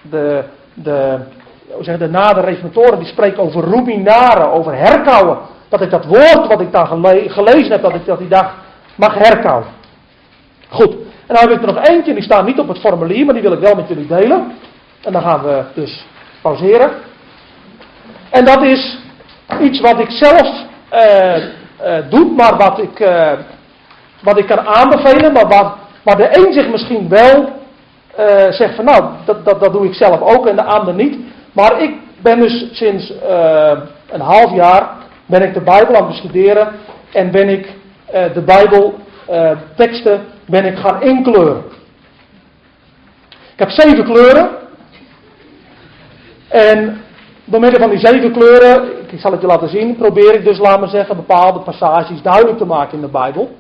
de nader reformatoren die spreken over ruminaren, over herkauwen. Dat ik dat woord wat ik daar gelezen heb, dat ik dat die dag mag herkauwen. Goed, en dan heb ik er nog eentje, die staat niet op het formulier, maar die wil ik wel met jullie delen. En dan gaan we dus pauzeren. En dat is iets wat ik zelf doe, maar wat ik kan aanbevelen, maar waar de een zich misschien wel zegt van nou, dat doe ik zelf ook en de ander niet. Maar ik ben dus sinds een half jaar ben ik de Bijbel aan het bestuderen en ben ik de Bijbelteksten ben ik gaan inkleuren. Ik heb 7 kleuren. En door middel van die 7 kleuren, ik zal het je laten zien, probeer ik dus, laat maar zeggen, bepaalde passages duidelijk te maken in de Bijbel.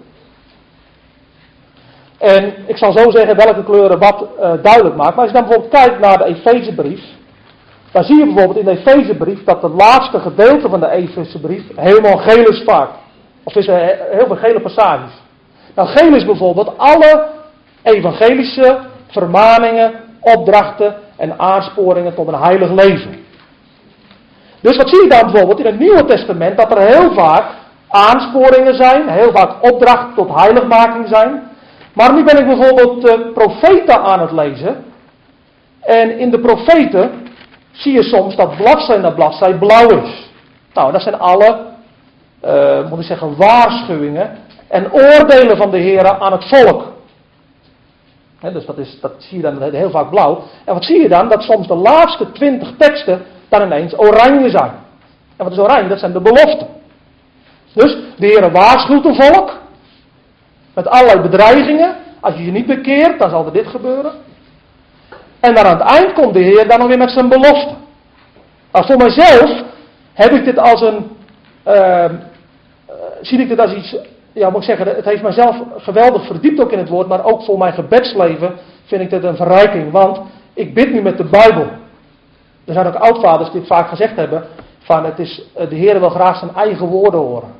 En ik zal zo zeggen welke kleuren wat duidelijk maken. Maar als je dan bijvoorbeeld kijkt naar de Efezebrief, dan zie je bijvoorbeeld in de Efezebrief dat het laatste gedeelte van de Efezebrief helemaal geel is vaak. Of is er heel veel gele passages. Nou, geel is bijvoorbeeld alle evangelische vermaningen, opdrachten en aansporingen tot een heilig leven. Dus wat zie je dan bijvoorbeeld in het Nieuwe Testament? Dat er heel vaak aansporingen zijn, heel vaak opdrachten tot heiligmaking zijn. Maar nu ben ik bijvoorbeeld de profeten aan het lezen. En in de profeten zie je soms dat bladzij na bladzij blauw is. Nou, dat zijn alle, moet ik zeggen, waarschuwingen en oordelen van de Heer aan het volk. Dus dat zie je dan heel vaak blauw. En wat zie je dan? Dat soms de laatste 20 teksten dan ineens oranje zijn. En wat is oranje? Dat zijn de beloften. Dus de Heer waarschuwt het volk met allerlei bedreigingen. Als je je niet bekeert, dan zal er dit gebeuren. En dan aan het eind komt de Heer dan nog weer met zijn belofte. Nou, voor mijzelf heb ik dit als zie ik dit als iets, ja moet ik zeggen, het heeft mijzelf geweldig verdiept ook in het woord, maar ook voor mijn gebedsleven vind ik dit een verrijking. Want ik bid nu met de Bijbel. Er zijn ook oudvaders die het vaak gezegd hebben, van de Heer wil graag zijn eigen woorden horen.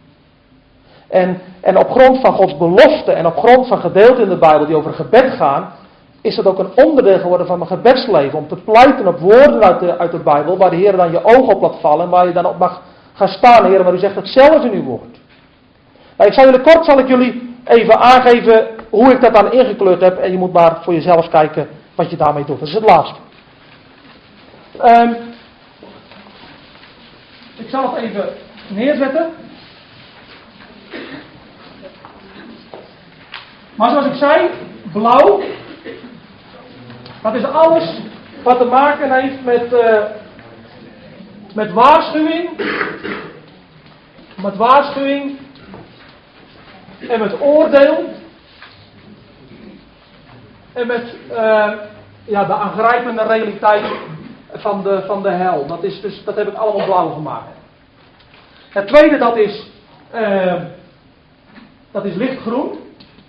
En op grond van Gods belofte en op grond van gedeelten in de Bijbel die over gebed gaan, is het ook een onderdeel geworden van mijn gebedsleven. Om te pleiten op woorden uit de Bijbel, waar de Heer dan je ogen op laat vallen en waar je dan op mag gaan staan. Heer, maar u zegt het zelf in uw woord. Nou, kort zal ik jullie even aangeven hoe ik dat dan ingekleurd heb. En je moet maar voor jezelf kijken wat je daarmee doet. Dat is het laatste. Ik zal het even neerzetten. Maar zoals ik zei, blauw. Dat is alles wat te maken heeft met waarschuwing. Met waarschuwing. En met oordeel. En met de aangrijpende realiteit van de hel. Dat heb ik allemaal blauw gemaakt. Het tweede dat is lichtgroen.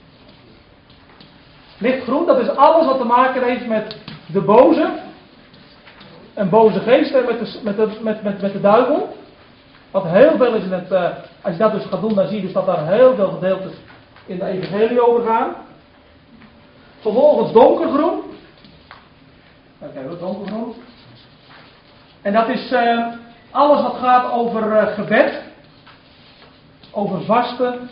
Lichtgroen, dat is alles wat te maken heeft met de boze. Een boze geest en met de duivel. Wat heel veel is in het, als je dat dus gaat doen, dan zie je dus dat daar heel veel gedeeltes in de evangelie over gaan. Vervolgens donkergroen. Kijk, donkergroen. En dat is alles wat gaat over gebed. Over vasten.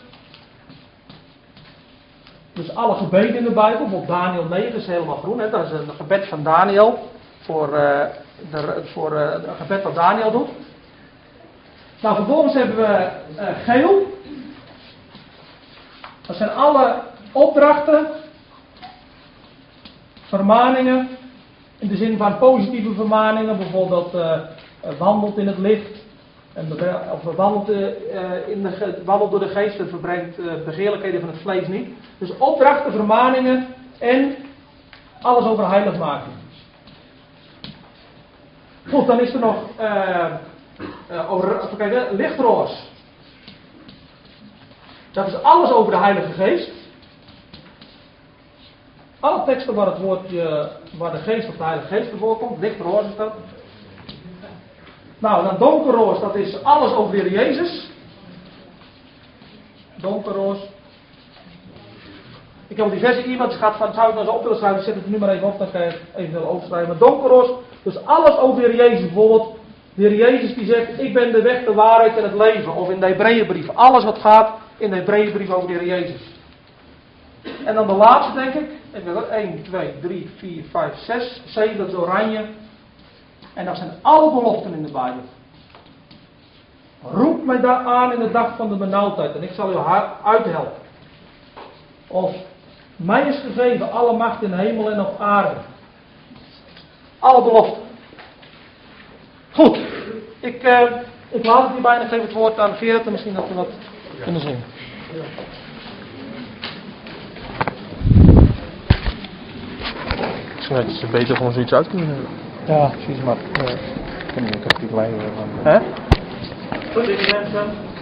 Dus alle gebeden in de Bijbel, bijvoorbeeld Daniel 9 is helemaal groen. Hè? Dat is een gebed van Daniel. Voor een gebed wat Daniel doet. Nou, vervolgens hebben we geel. Dat zijn alle opdrachten, vermaningen. In de zin van positieve vermaningen. Bijvoorbeeld wandelt in het licht. Of wandelt door de geest en verbrengt begeerlijkheden van het vlees niet. Dus opdrachten, vermaningen en alles over heiligmaking. Goed, dan is er nog lichtroos. Dat is alles over de Heilige Geest. Alle teksten waar het woordje, waar de geest of de Heilige Geest voorkomt, lichtroos is dat. Nou, dan donkerroos, dat is alles over de Heer Jezus. Donkerroos. Ik heb al diverse e-mails gehad van, zou ik nou zo op willen schrijven, zet het nu maar even op, dan kan je het eventueel overschrijven. Maar donkerroos, dus alles over de Heer Jezus. Bijvoorbeeld, de Heer Jezus die zegt, ik ben de weg, de waarheid en het leven. Of in de Hebreeënbrief, alles wat gaat in de Hebreeënbrief over de Heer Jezus. En dan de laatste, denk ik. 1, 2, 3, 4, 5, 6, 7, dat is oranje. En dat zijn alle beloften in de Bijbel. Roep mij daar aan in de dag van de benauwdheid en ik zal u uithelpen. Of mij is gegeven alle macht in de hemel en op aarde. Alle beloften. Goed. Ik laat het hierbij en ik geef het woord aan Gerrit en misschien dat we wat kunnen zingen.
Misschien had je beter gewoon zoiets uit kunnen hebben.
Ja, precies maar.
Ik heb die lijn van.
Hè? Goed, mensen.